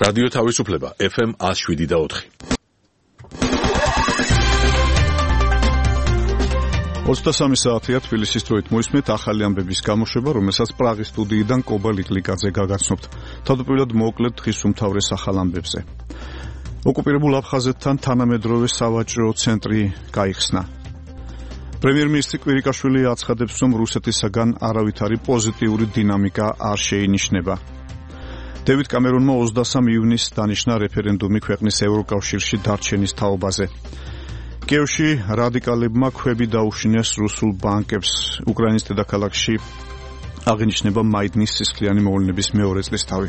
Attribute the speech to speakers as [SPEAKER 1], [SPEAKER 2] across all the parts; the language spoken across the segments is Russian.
[SPEAKER 1] რადიო თავისუფლება FM 107.4.
[SPEAKER 2] 23 საათია თბილისის დროით მოისმენთ ახალი ამბების გამოშვება, რომელსაც პრაღის სტუდიიდან კობა ლიკლიკაძე გაგაცნობთ. თავდაპირველად მოუკლედ დღის უმთავრეს ახალ ამბებზე. ოკუპირებულ აფხაზეთთან თანამედროვე სავაჭრო ცენტრი გაიხსნა. პრემიერ-მინისტრი კვირიკაშვილი აცხადებს, რომ რუსეთისაგან არავითარი პოზიტიური დინამიკა არ შეინიშნება. დევიდ კამერონმა 23 ივნისს დანიშნა რეფერენდუმი ქვეყნის ევროკავშირში დარჩენის თაობაზე. კიევში რადიკალებმა ქვები დაუშინეს რუსულ ბანკებს. უკრაინის დედაქალაქში აღინიშნება მაიდნის სისხლიანი მოვლენების მეორე წლისთავი.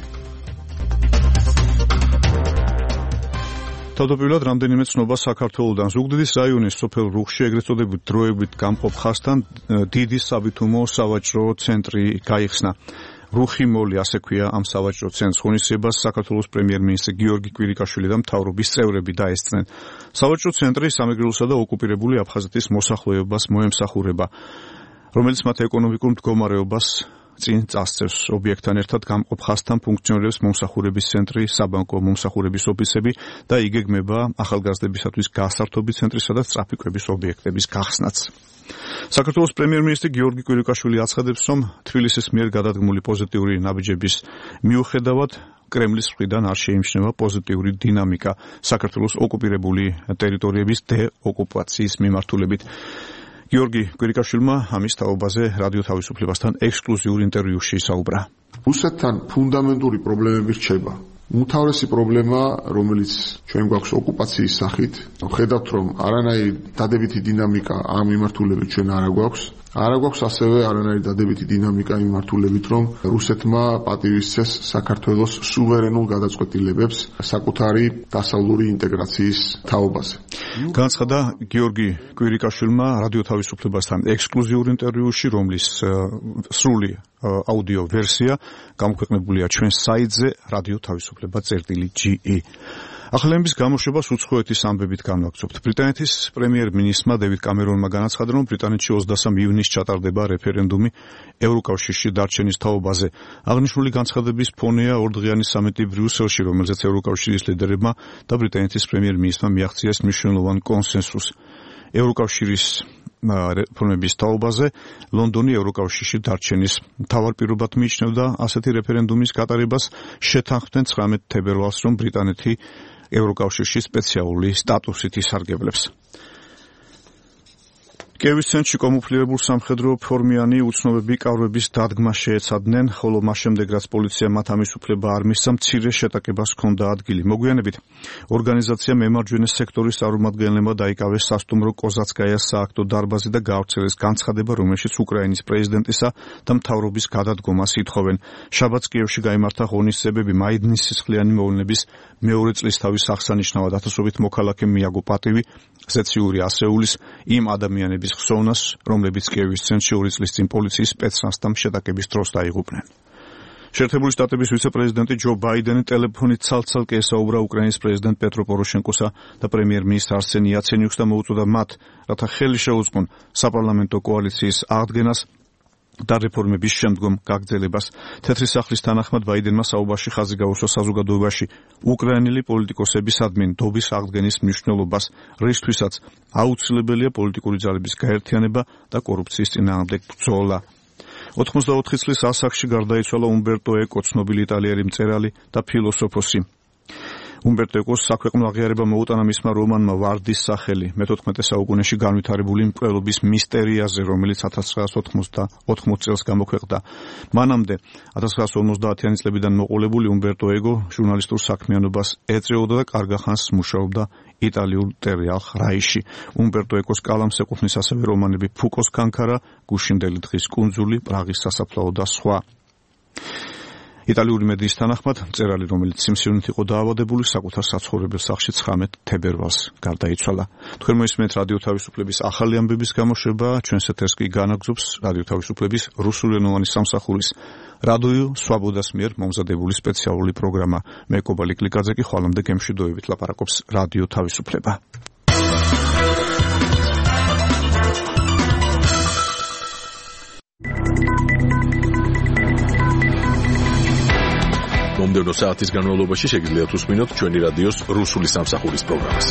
[SPEAKER 2] თავდაპირველად რამდენიმე ცნობა საქართველოდან. ზუგდიდის რაიონის სოფელ რუხში ეგრეთ წოდებით დროებით გამყოფ ხაზთან დიდი საბითუმო სავაჭრო ცენტრი გაიხსნა. რუხი მოლი, ასე ქვია ამ სავაჭრო ცენტრს. ღონისძიებას საქართველოს პრემიერ-მინისტრი გიორგი კვირიკაშვილი და მთავრობის წევრები დაესწრნენ. სავაჭრო ცენტრი სამეგრელოსა და ოკუპირებული აფხაზეთის მოსახლეობას მოემსახურება, რომელიც მათ ეკონომიკურ მდგომარეობას წინ წასწევს. ობიექტთან ერთად გამყოფ ხაზთან ფუნქციონირებს მომსახურების ცენტრი, საბანკო მომსახურების ოფისები და იგეგმება ახალგაზრდებისათვის გასართობი ცენტრისა და სწრაფი კვების ობიექტების გახსნაც. საქართველოს პრემიერ-მინისტრი გიორგი კვირიკაშვილი აცხადებს, რომ თბილისის მიერ გადადგმული პოზიტიური ნაბიჯების მიუხედავად კრემლის მხრიდან არ შეიმჩნევა პოზიტიური დინამიკა საქართველოს ოკუპირებული ტერიტორიების დეოკუპაციის მიმართულებით. გიორგი კვირიკაშვილმა ამის თაობაზე რადიო თავისუფლებასთან ექსკლუზიურ ინტერვიუში ისაუბრა.
[SPEAKER 3] რუსეთთან ფუნდამენტური პრობლემები რჩება. უმთავრესი პრობლემა, რომელიც ჩვენ გვაქვს ოკუპაციის სახით, ხედავთ, რომ არანაირი დადებითი დინამიკა ამ მიმართულებით ჩვენ არ გვაქვს ასევე არანაირი დადებითი დინამიკა იმ მიმართულებით, რომ რუსეთმა პატივისცეს საქართველოს სუვერენულ გადაწყვეტილებებს საკუთარი დასავლური ინტეგრაციის თაობაზე.
[SPEAKER 2] განცხადა გიორგი კვირიკაშვილმა რადიო თავისუფლებასთან ექსკლუზიურ ინტერვიუში, რომლის სრული აუდიო ვერსია გამოქვეყნებულია ჩვენს საიტზე რადიო თავისუფლება.ge. ახალების გამოშვებას უცხოეთის ამბებით განვაგრძობთ. ბრიტანეთის პრემიერ-მინისტრმა დევიდ კამერონმა განაცხადა, რომ ბრიტანეთში 23 ივნისს ჩატარდება რეფერენდუმი ევროკავშირში დარჩენის თაობაზე. აღნიშნული განცხადების ფონია ორდღიანი სამიტი ბრიუსელში, რომელზეც ევროკავშირის ლიდერებმა და ბრიტანეთის პრემიერ-მინისტრმა მიაღწიეს მნიშვნელოვან კონსენსუსს. ევროკავშირის რეფორმების თაობაზე ლონდონი ევროკავშირში დარჩენის მთავარ პირობად მიიჩნევდა ასეთი რეფერენდუმის გატარებას. შეთანხმდნენ 19 თებერვალს, რომ ბრიტანეთი ევროკავშირში სპეციალური სტატუსით ისარგებლებს. კიევის ცენტრში კომუფლირებულ სამხედრო ფორმიანი უცნობები კავრების დადგმას შეეცადნენ, ხოლო მას შემდეგ, რაც პოლიცია მათ ამის უფლება არ მისცა, მცირე შეტაკებას ჰქონდა ადგილი. მოგვიანებით ორგანიზაცია მემარჯვენე სექტორის წარმომადგენლებმა დაიკავეს სასტუმრო კოზაცკაიას სააქტო დარბაზი და გაავრცელეს განცხადება, რომელშიც უკრაინის პრეზიდენტისა და მთავრობის გადადგომას ითხოვენ. შაბათს კიევში გაიმართა ღონისძიებები მაიდნის სისხლიანი მოვლენების მეორე წლისთავის აღსანიშნავად. ათასობით მოქალაქემ მიაგო პატივი ზეციური ასეულის იმ ადამიანების ხსოვნას, რომლებიც კიევის ცენტრში 2 წლის წინ პოლიციის სპეცნაზთან შეტაკების დროს დაიღუპნენ. შეერთებული შტატების ვიცე-პრეზიდენტი ჯო ბაიდენი ტელეფონით ცალ-ცალკე ესაუბრა უკრაინის პრეზიდენტ პეტრო პოროშენკოსა და პრემიერ-მინისტრ არსენი იაცენიუქს და მოუწოდა მათ, რათა ხელი შეუწყონ საპარლამენტო კოალიციის აღდგენას და რეფორმების შემდგომ გაგრძელებას. თეთრი სახლის თანახმად ბაიდენმა საუბარში ხაზი გაუსვა საზოგადოებაში უკრაინელი პოლიტიკოსებისადმი ნდობის აღდგენის მნიშვნელობას, რისთვისაც აუცილებელია პოლიტიკური ძალების გაერთიანება და კორუფციის წინააღმდეგ ბრძოლა. 84 წლის ასაკში გარდაიცვალა უმბერტო ეკო, ცნობილი იტალიელი მწერალი და ფილოსოფოსი. უმბერტო ეკოს საქვეყნო აღიარება მოუტანა მისმა რომანმა ვარდის სახელი, მე-14 საუკუნეში განვითარებული მკვლელობის მისტერიაზე, რომელიც 1980 წელს გამოქვეყნდა. მანამდე 1950-იანი წლებიდან მოყოლებული უმბერტო ეკო ჟურნალისტურ საქმიანობას ეწეოდა და კარგ ხანს მუშაობდა იტალიურ ტელეალხ რაიში. უმბერტო ეკოს კალამს ეკუთვნის ასევე რომანები ფუკოს კანქარა, გუშინდელი დღის კუნძული, პრაღის სასაფლაო და სხვა. იტალიური მედიის თანახმად, მწერალი, რომელიც სიმსივნით იყო დაავადებული, საკუთარ საცხოვრებელ სახლში 19 თებერვალს გარდაიცვალა. თქვენ მოისმენთ რადიო თავისუფლების ახალი ამბების გამოშვება, ჩვენს ეთერს კი განაგრძობს რადიო თავისუფლების რუსულენოვანი სამსახურის რადიო სვაბოდას მიერ მომზადებული სპეციალური პროგრამა. მე კობა ლიკლიკაძე კი ხვალამდე გემშვიდობებით ლაპარაკობს რადიო თავისუფლება.
[SPEAKER 1] მომდევნო საათის განმავლობაში შეგიძლიათ უსმინოთ ჩვენი რადიოს რუსული სამსახურის პროგრამას.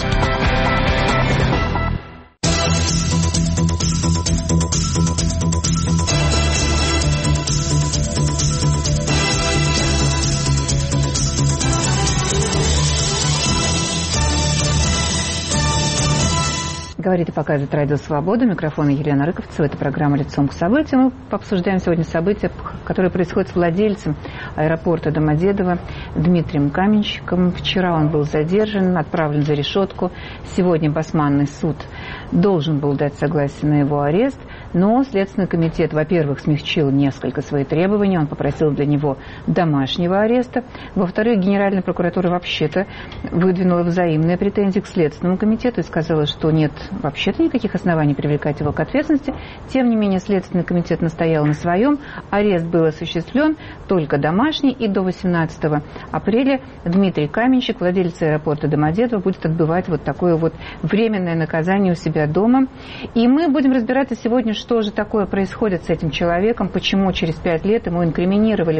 [SPEAKER 4] Говорит и показывает Радио Свобода. Микрофон Елена Рыковцева. Это программа «Лицом к событиям». Мы обсуждаем сегодня события, которые происходят с владельцем аэропорта Домодедово Дмитрием Каменщиком. Вчера он был задержан, отправлен за решетку. Сегодня Басманный суд должен был дать согласие на его арест. Но Следственный комитет, во-первых, смягчил несколько свои требования. Он попросил для него домашнего ареста. Во-вторых, Генеральная прокуратура вообще-то выдвинула взаимные претензии к Следственному комитету и сказала, что нет вообще-то никаких оснований привлекать его к ответственности. Тем не менее, Следственный комитет настоял на своем. Арест был осуществлен только домашний. И до 18 апреля Дмитрий Каменщик, владелец аэропорта Домодедово, будет отбывать вот такое вот временное наказание у себя дома. И мы будем разбираться сегодня, что же такое происходит с этим человеком, почему через 5 лет ему инкриминировали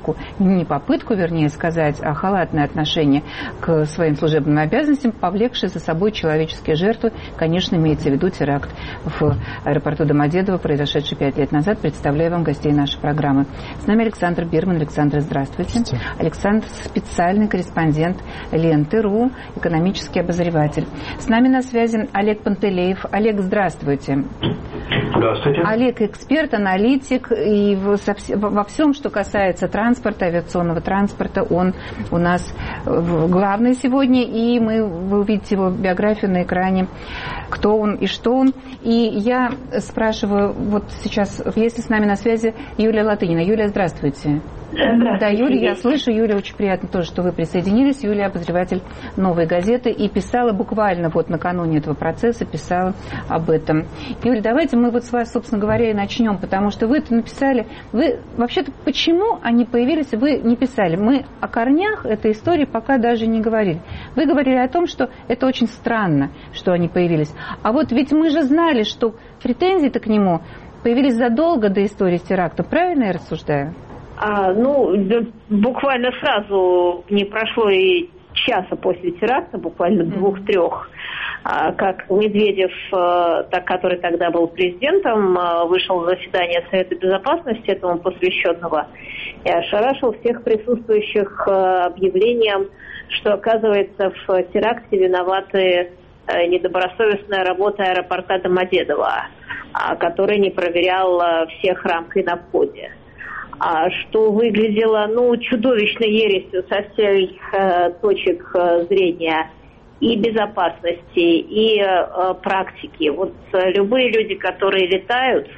[SPEAKER 4] вернее сказать, а халатное отношение к своим служебным обязанностям, повлекшее за собой человеческие жертвы. Конечно, имеется в виду теракт в аэропорту Домодедово, произошедший 5 лет назад. Представляю вам гостей нашей программы. С нами Александр Бирман. Александр, здравствуйте. Александр – специальный корреспондент Ленты.ру, экономический обозреватель. С нами на связи Олег Пантелеев. Олег, здравствуйте.
[SPEAKER 5] Здравствуйте.
[SPEAKER 4] Олег – эксперт, аналитик, и во всем, что касается транспорта, авиационного транспорта, он у нас главный сегодня, и вы увидите его биографию на экране, кто он и что он. И я спрашиваю, вот сейчас, если с нами на связи Юлия Латынина. Юлия, здравствуйте.
[SPEAKER 5] Здравствуйте.
[SPEAKER 4] Да, Юлия, я слышу. Юлия, очень приятно тоже, что вы присоединились. Юлия, обозреватель «Новой газеты», и писала буквально вот накануне этого процесса, писала об этом. Юлия, давайте мы вот с вас, собственно говоря, и начнем, потому что вы это написали. Вы, вообще-то, почему они появились, вы не писали. Мы о корнях этой истории пока даже не говорили. Вы говорили о том, что это очень странно, что они появились. А вот ведь мы же знали, что претензии-то к нему появились задолго до истории с терактом. Правильно я рассуждаю?
[SPEAKER 5] Буквально сразу, не прошло и часа после теракта, буквально 2-3, как Медведев, который тогда был президентом, вышел на заседание Совета Безопасности, этому посвященного, и ошарашил всех присутствующих объявлением, что, оказывается, в теракте виноваты недобросовестная работа аэропорта Домодедово, который не проверял всех рамкой на входе. Что выглядело, чудовищной ересью со всех точек зрения и безопасности, и практики. Вот любые люди, которые летают,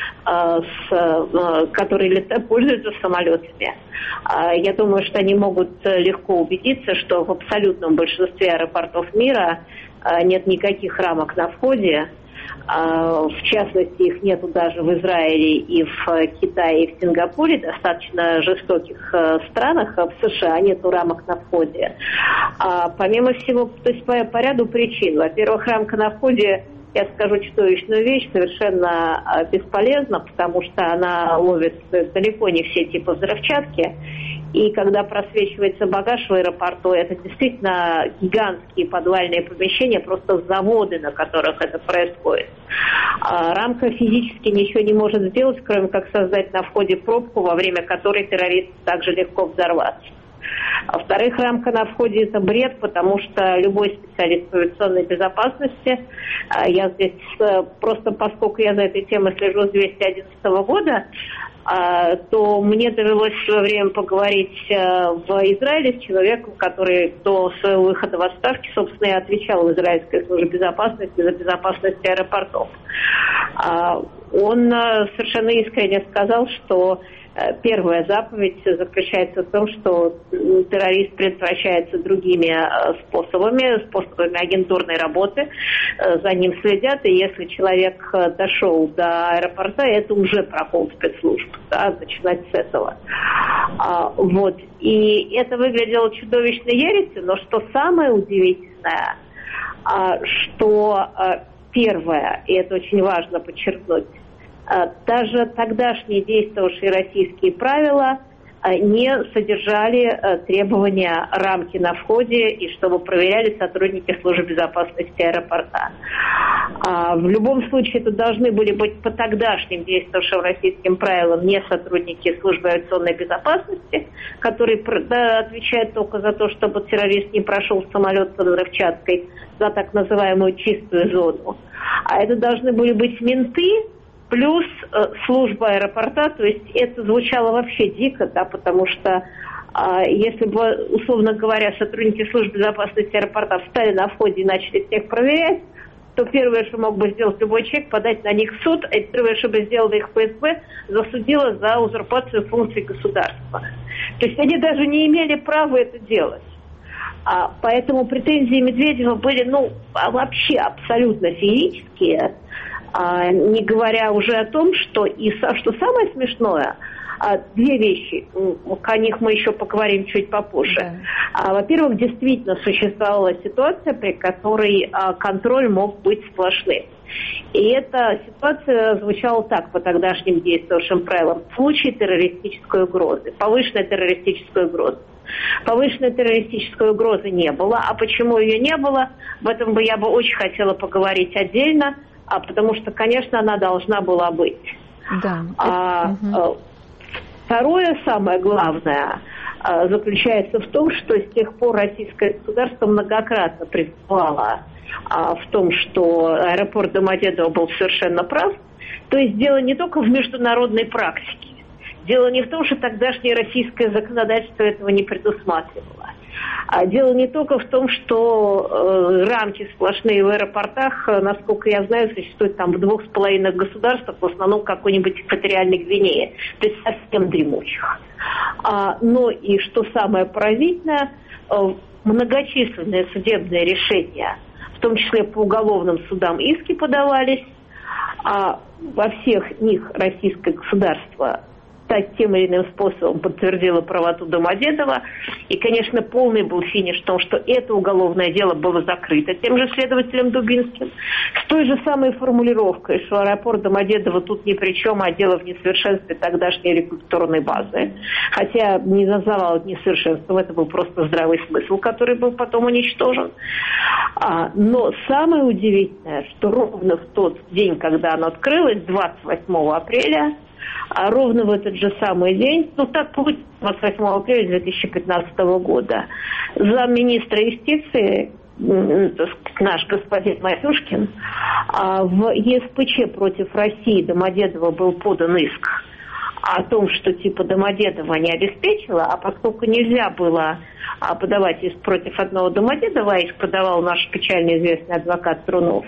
[SPEAKER 5] пользуются самолетами, я думаю, что они могут легко убедиться, что в абсолютном большинстве аэропортов мира нет никаких рамок на входе. В частности, их нету даже в Израиле и в Китае, и в Сингапуре, достаточно жестоких странах, в США нету рамок на входе. Помимо всего, то есть по ряду причин. Во-первых, рамка на входе, я скажу чудовищную вещь, совершенно бесполезна, потому что она ловит далеко не все типы взрывчатки. И когда просвечивается багаж в аэропорту, это действительно гигантские подвальные помещения, просто заводы, на которых это происходит. Рамка физически ничего не может сделать, кроме как создать на входе пробку, во время которой террорист также легко взорваться. Во-вторых, рамка на входе – это бред, потому что любой специалист по авиационной безопасности, я здесь просто, поскольку я за этой темой слежу с 2011 года, то мне довелось в свое время поговорить в Израиле с человеком, который до своего выхода в отставке, собственно, и отвечал в израильской службе безопасности за безопасность аэропортов. Он совершенно искренне сказал, что первая заповедь заключается в том, что террорист предотвращается другими способами агентурной работы, за ним следят, и если человек дошел до аэропорта, это уже прокол спецслужб, начинать с этого. И это выглядело чудовищной ересью, но что самое удивительное, что первое, и это очень важно подчеркнуть, даже тогдашние действовавшие российские правила не содержали требования рамки на входе и чтобы проверяли сотрудники службы безопасности аэропорта. В любом случае это должны были быть по тогдашним действовавшим российским правилам не сотрудники службы авиационной безопасности, которые отвечают только за то, чтобы террорист не прошел в самолет под взрывчаткой, за так называемую чистую зону. А это должны были быть менты, плюс служба аэропорта, то есть это звучало вообще дико, да, потому что если бы, условно говоря, сотрудники службы безопасности аэропорта встали на входе и начали всех проверять, то первое, что мог бы сделать любой человек, подать на них в суд, и первое, что бы сделала их ФСБ, засудила за узурпацию функций государства. То есть они даже не имели права это делать. Поэтому претензии Медведева были, вообще абсолютно феерические, не говоря уже о том, что самое смешное, две вещи, о них мы еще поговорим чуть попозже. Да. Во-первых, действительно существовала ситуация, при которой контроль мог быть сплошным. И эта ситуация звучала так по тогдашним действующим правилам. В случае террористической угрозы, повышенной террористической угрозы. Повышенной террористической угрозы не было. А почему ее не было, об этом я бы очень хотела поговорить отдельно, потому что, конечно, она должна была быть. Да. Второе, самое главное, заключается в том, что с тех пор российское государство многократно признавало в том, что аэропорт Домодедово был совершенно прав. То есть дело не только в международной практике. Дело не в том, что тогдашнее российское законодательство этого не предусматривало. А дело не только в том, что рамки сплошные в аэропортах, насколько я знаю, существуют там в 2,5 государствах, в основном какой-нибудь экваториальной Гвинее, то есть совсем дремучих. Но и что самое поразительное, многочисленные судебные решения, в том числе по уголовным судам, иски подавались, во всех них российское государство тем или иным способом подтвердила правоту Домодедова. И, конечно, полный был финиш в том, что это уголовное дело было закрыто тем же следователем Дубинским. С той же самой формулировкой, что аэропорт Домодедово тут ни при чем, а дело в несовершенстве тогдашней рекрутационной базы. Хотя не называл это несовершенством, это был просто здравый смысл, который был потом уничтожен. Но самое удивительное, что ровно в тот день, когда оно открылось, 28 апреля, а ровно в этот же самый день, так получилось, 28 апреля 2015 года, замминистра юстиции, наш господин Матюшкин, в ЕСПЧ против России Домодедово был подан иск о том, что типа Домодедово не обеспечила, а поскольку нельзя было подавать иск против одного Домодедова, а иск подавал наш печально известный адвокат Трунов,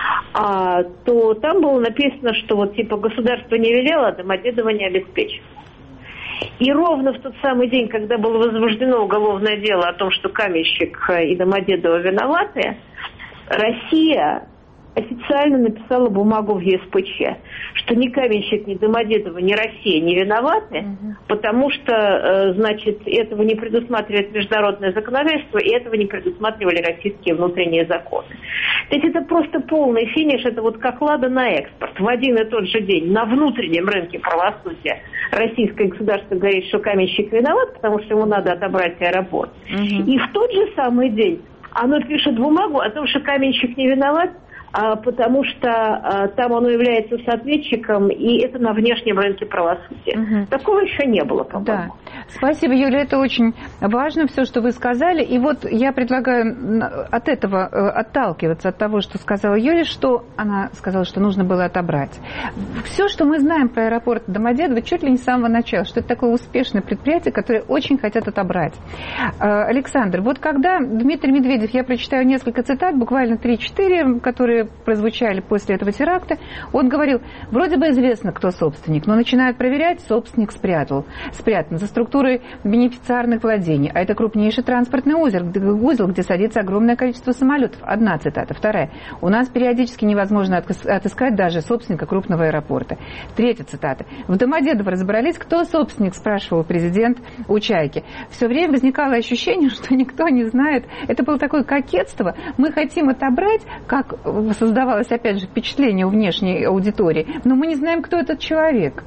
[SPEAKER 5] то там было написано, что вот типа государство не велело, а Домодедово не обеспечило. И ровно в тот самый день, когда было возбуждено уголовное дело о том, что Каменщик и Домодедово виноваты, Россия официально написала бумагу в ЕСПЧ, что ни Каменщик, ни Домодедово, ни Россия не виноваты, потому что, значит, этого не предусматривает международное законодательство, и этого не предусматривали российские внутренние законы. То есть это просто полный финиш, это вот как лада на экспорт. В один и тот же день на внутреннем рынке правосудия российское государство говорит, что Каменщик виноват, потому что ему надо отобрать аэропорт. И в тот же самый день оно пишет бумагу о том, что Каменщик не виноват, потому что там оно является соответчиком, и это на внешнем рынке правосудия. Такого еще не было, по-моему. Да.
[SPEAKER 4] Спасибо, Юля, это очень важно, все, что вы сказали. И вот я предлагаю от этого отталкиваться, от того, что сказала Юля, что она сказала, что нужно было отобрать. Все, что мы знаем про аэропорт Домодедово, чуть ли не с самого начала, что это такое успешное предприятие, которое очень хотят отобрать. Александр, вот когда Дмитрий Медведев, я прочитаю несколько цитат, буквально 3-4, которые прозвучали после этого теракта, он говорил, вроде бы известно, кто собственник, но начинают проверять, собственник спрятан за структурой бенефициарных владений, а это крупнейший транспортный узел, где садится огромное количество самолетов. Одна цитата. Вторая. У нас периодически невозможно отыскать даже собственника крупного аэропорта. Третья цитата. В Домодедово разобрались, кто собственник, спрашивал президент у Чайки. Все время возникало ощущение, что никто не знает. Это было такое кокетство. Мы хотим отобрать, как создавалось, опять же, впечатление у внешней аудитории, но мы не знаем, кто этот человек.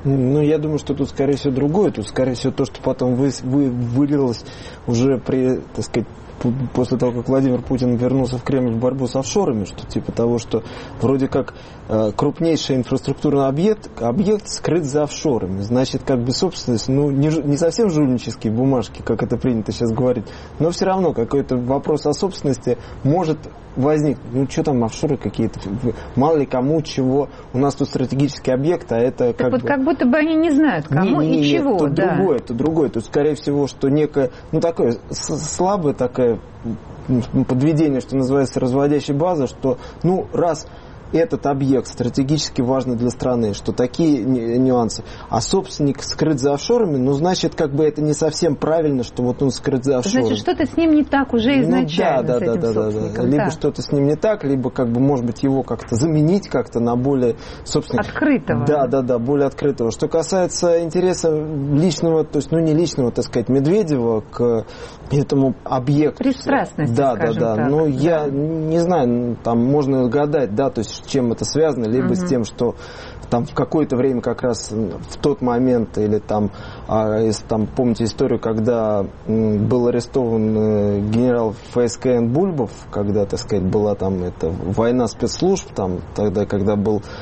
[SPEAKER 6] Ну, я думаю, что тут, скорее всего, другое. Тут, скорее всего, то, что потом вылилось уже при, так сказать, после того, как Владимир Путин вернулся в Кремль в борьбу с офшорами, что типа того, что вроде как крупнейший инфраструктурный объект скрыт за офшорами. Значит, как бы собственность, ну, не совсем жульнические бумажки, как это принято сейчас говорить, но все равно какой-то вопрос о собственности может возникнуть. Ну, что там, офшоры какие-то, мало ли кому, чего. У нас тут стратегический объект, а это как
[SPEAKER 4] вот
[SPEAKER 6] бы...
[SPEAKER 4] как будто бы они не знают, кому и чего.
[SPEAKER 6] Тут
[SPEAKER 4] да.
[SPEAKER 6] другое. Тут, скорее всего, что некое, ну, такое слабое такое подведение, что называется, разводящей базы, что, ну, раз этот объект стратегически важный для страны, что такие нюансы, а собственник скрыт за офшорами, ну, значит, как бы это не совсем правильно, что вот он скрыт за офшорами.
[SPEAKER 4] Значит, что-то с ним не так уже изначально,
[SPEAKER 6] ну, да. Либо что-то с ним не так, либо, как бы, может быть, его как-то заменить как-то на более, собственно...
[SPEAKER 4] Открытого.
[SPEAKER 6] Да, более открытого. Что касается интереса личного, то есть, ну, не личного, так сказать, Медведева к этому объекту.
[SPEAKER 4] Пристрастности, скажем так.
[SPEAKER 6] Ну, я не знаю, там можно гадать, да, то есть с чем это связано, либо с тем, что там в какое-то время как раз в тот момент, или там, если там помните историю, когда был арестован генерал ФСКН Бульбов, когда, так сказать, была там эта война спецслужб, там тогда, когда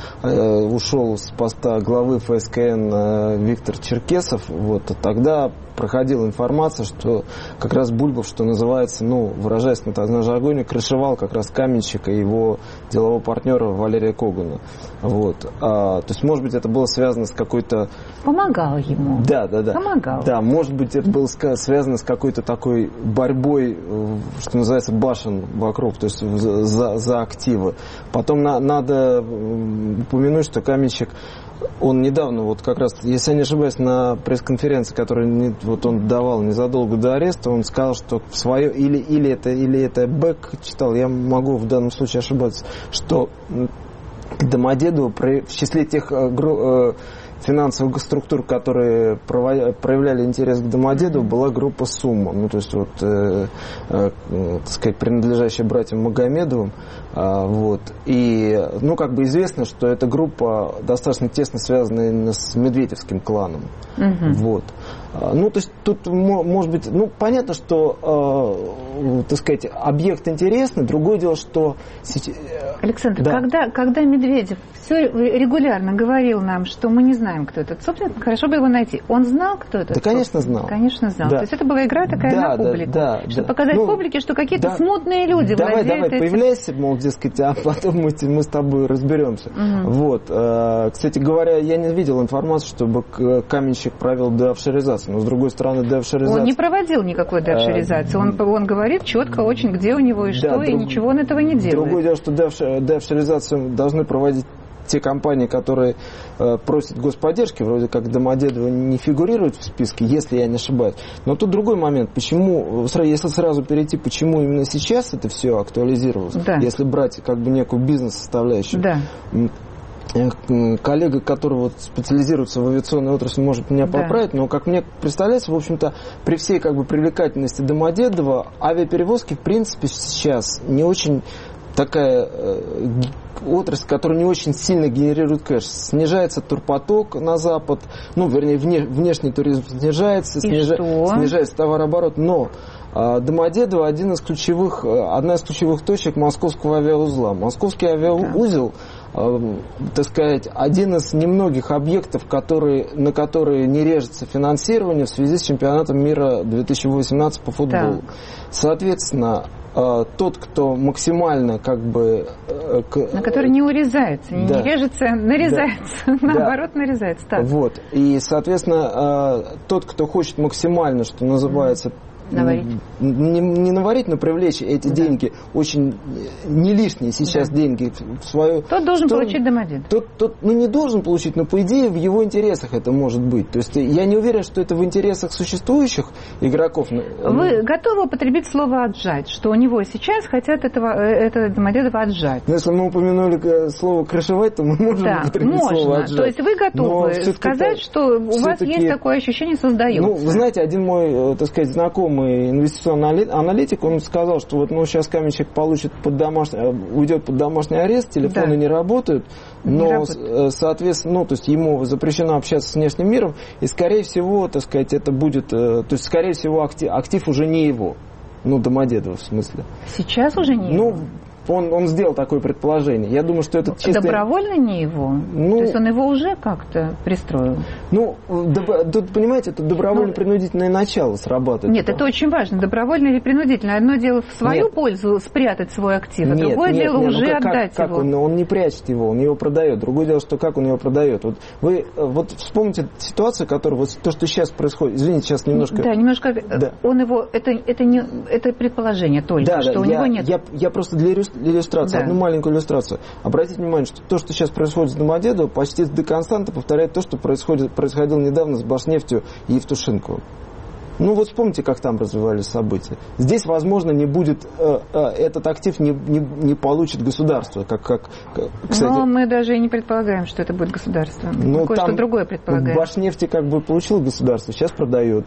[SPEAKER 6] ушел с поста главы ФСКН Виктор Черкесов, вот, тогда проходила информация, что как раз Бульбов, что называется, ну, выражаясь на жаргоне, крышевал как раз каменщика и его делового партнера Валерия Когана. Вот. То есть, может быть, это было связано с какой-то...
[SPEAKER 4] Помогал ему.
[SPEAKER 6] Да.
[SPEAKER 4] Помогал.
[SPEAKER 6] Да, может быть, это было связано с какой-то такой борьбой, что называется, башен вокруг, то есть за активы. Потом надо упомянуть, что каменщик, он недавно, вот как раз, если я не ошибаюсь, на пресс-конференции, которую вот он давал незадолго до ареста, он сказал, что в свое, или это Бэк читал, я могу в данном случае ошибаться, что к Домодедову в числе тех финансовых структур, которые проявляли интерес к Домодедову, была группа «Сумма», ну, то есть, вот, так сказать, принадлежащая братьям Магомедовым, вот, и, ну, как бы известно, что эта группа достаточно тесно связана именно с Медведевским кланом, вот. Ну, то есть, тут, может быть, ну, понятно, что, так сказать, объект интересный, другое дело, что...
[SPEAKER 4] Александр,
[SPEAKER 6] да.
[SPEAKER 4] когда Медведев все регулярно говорил нам, что мы не знаем, кто этот собственник, хорошо бы его найти. Он знал, кто это?
[SPEAKER 6] Да, конечно, знал.
[SPEAKER 4] Конечно, знал.
[SPEAKER 6] Да.
[SPEAKER 4] То есть это была игра такая на публику. Чтобы показать публике, что какие-то смутные люди владеют
[SPEAKER 6] Давай,
[SPEAKER 4] этим.
[SPEAKER 6] появляйся, мол, дескать, а потом мы с тобой разберемся. Вот. Кстати говоря, я не видел информацию, чтобы каменщик провел деофшоризацию. Но, с другой стороны, деофшоризация...
[SPEAKER 4] Он не проводил никакой деофшоризации. Он говорит четко очень, где у него и что, и ничего он этого не делает.
[SPEAKER 6] Другое дело, что деофшоризацию должны проводить те компании, которые просят господдержки, вроде как Домодедово не фигурирует в списке, если я не ошибаюсь. Но тут другой момент. Почему, если сразу перейти, почему именно сейчас это все актуализировалось? Да. Если брать как бы некую бизнес-составляющую. Да. Коллега, который вот специализируется в авиационной отрасли, может меня поправить, но, как мне представляется, в общем-то, при всей как бы привлекательности Домодедова, авиаперевозки, в принципе, сейчас не очень такая отрасль, которая не очень сильно генерирует кэш. Снижается турпоток на Запад, ну, вернее, внешний туризм снижается, снижается товарооборот, но Домодедово одна из ключевых точек московского авиаузла. Московский авиаузел, так сказать, один из немногих объектов, на которые не режется финансирование в связи с чемпионатом мира 2018 по футболу. Соответственно, тот, кто максимально как бы...
[SPEAKER 4] На который не урезается, не режется, нарезается, наоборот, нарезается. Так.
[SPEAKER 6] Вот. И, соответственно, тот, кто хочет максимально, что называется...
[SPEAKER 4] Наварить.
[SPEAKER 6] Не наварить, но привлечь эти деньги, очень не лишние сейчас деньги в свою...
[SPEAKER 4] Тот должен получить Домодедово.
[SPEAKER 6] Тот, не должен получить, но по идее в его интересах это может быть. То есть я не уверен, что это в интересах существующих игроков.
[SPEAKER 4] Вы готовы употребить слово «отжать», что у него сейчас хотят это Домодедово отжать?
[SPEAKER 6] Но если мы упомянули слово «крышевать», то мы можем употребить слово «отжать».
[SPEAKER 4] То есть вы готовы сказать, что у вас есть такое ощущение, создается?
[SPEAKER 6] Ну, вы знаете, один мой, так сказать, знакомый знакомый инвестиционный аналитик, он сказал, что вот, сейчас каменщик уйдет под домашний арест, телефоны не работают, но, соответственно, то есть ему запрещено общаться с внешним миром, и, скорее всего, так сказать, это будет, то есть, скорее всего, актив уже не его. Домодедово, в смысле. Сейчас уже не его? Он сделал такое предположение. Я думаю, что это чисто...
[SPEAKER 4] Добровольно не его? То есть он его уже как-то пристроил?
[SPEAKER 6] Тут, понимаете, это добровольно-принудительное начало срабатывает.
[SPEAKER 4] Нет, это очень важно. Добровольно или принудительно. Одно дело в свою пользу спрятать свой актив, а другое дело уже отдать его.
[SPEAKER 6] Он не прячет его, он его продает. Другое дело, что как он его продает. Вот вы вспомните ситуацию, которая... Вот то, что сейчас происходит... Извините, сейчас немножко...
[SPEAKER 4] Да, немножко... Да. Он его... Это предположение только, что у него нет...
[SPEAKER 6] Я просто для иллюстрации, одну маленькую иллюстрацию. Обратите внимание, что то, что сейчас происходит с Домодедово, почти до константа повторяет то, что происходило недавно с Башнефтью и Евтушенковым. Вспомните, как там развивались события. Здесь, возможно, не будет, этот актив не получит государство. Кстати,
[SPEAKER 4] но мы даже и не предполагаем, что это будет государство. Мы кое-что другое предполагаем.
[SPEAKER 6] Башнефти получило государство, сейчас продает.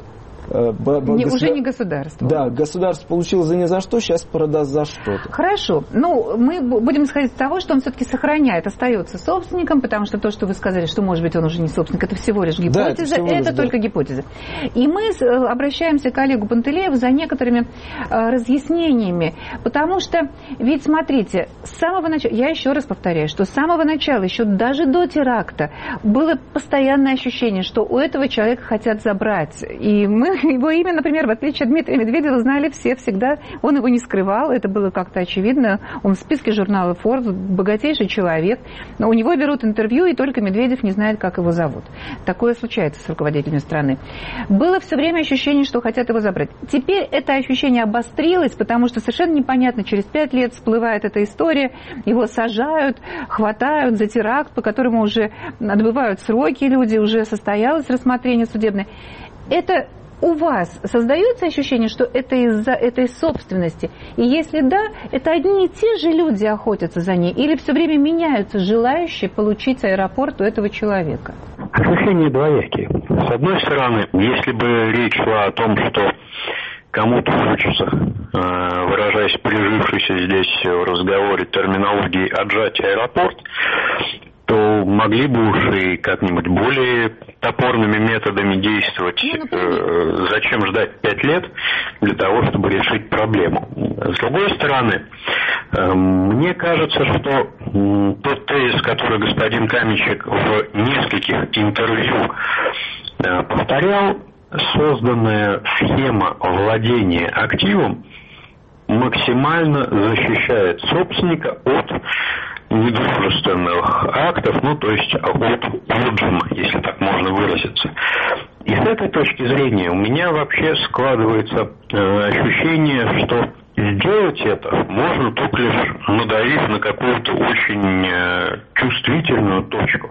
[SPEAKER 4] Уже не государство.
[SPEAKER 6] Да, государство получило за ни за что, сейчас продаст за что-то.
[SPEAKER 4] Хорошо. Мы будем исходить из того, что он все-таки сохраняет, остается собственником, потому что то, что вы сказали, что, может быть, он уже не собственник, это всего лишь гипотеза, это только гипотеза. И мы обращаемся к Олегу Пантелееву за некоторыми разъяснениями, потому что, ведь смотрите, с самого начала, я еще раз повторяю, что с самого начала, еще даже до теракта, было постоянное ощущение, что у этого человека хотят забрать. И мы его имя, например, в отличие от Дмитрия Медведева, знали все всегда. Он его не скрывал, это было как-то очевидно. Он в списке журнала Forbes, богатейший человек. Но у него берут интервью, и только Медведев не знает, как его зовут. Такое случается с руководителями страны. Было все время ощущение, что хотят его забрать. Теперь это ощущение обострилось, потому что совершенно непонятно, через 5 лет всплывает эта история, его сажают, хватают за теракт, по которому уже отбывают сроки люди, уже состоялось рассмотрение судебное. Это у вас создается ощущение, что это из-за этой собственности? И если да, это одни и те же люди охотятся за ней? Или все время меняются желающие получить аэропорт у этого человека?
[SPEAKER 7] Ощущения двоякие. С одной стороны, если бы речь шла о том, что кому-то хочется, выражаясь прижившейся здесь в разговоре терминологии, отжать аэропорт, то могли бы уж и как-нибудь более топорными методами действовать. Зачем ждать 5 лет для того, чтобы решить проблему? С другой стороны, мне кажется, что тот тезис, который господин Каменщик в нескольких интервью повторял, созданная схема владения активом максимально защищает собственника от недружественных актов, то есть от уджима, если так можно выразиться. И с этой точки зрения у меня вообще складывается ощущение, что сделать это можно только лишь надавив на какую-то очень чувствительную точку.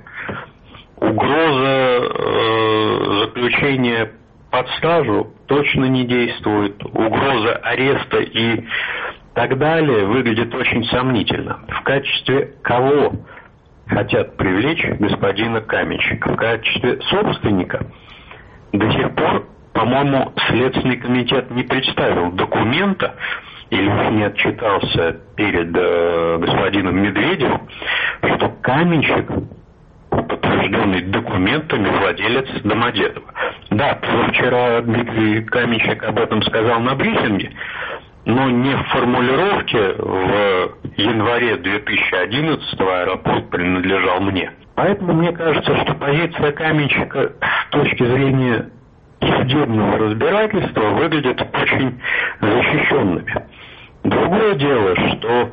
[SPEAKER 7] Угроза заключения под стражу точно не действует, угроза ареста и так далее выглядит очень сомнительно. В качестве кого хотят привлечь господина Каменщика? В качестве собственника? До сих пор, по-моему, Следственный комитет не представил документа или не отчитался перед господином Медведевым, что Каменщик, подтвержденный документами, владелец Домодедова. Да, вчера Дмитрий Каменщик об этом сказал на брифинге, но не в формулировке в январе 2011-го аэропорт принадлежал мне. Поэтому мне кажется, что позиция Каменщика с точки зрения судебного разбирательства выглядит очень защищенными. Другое дело, что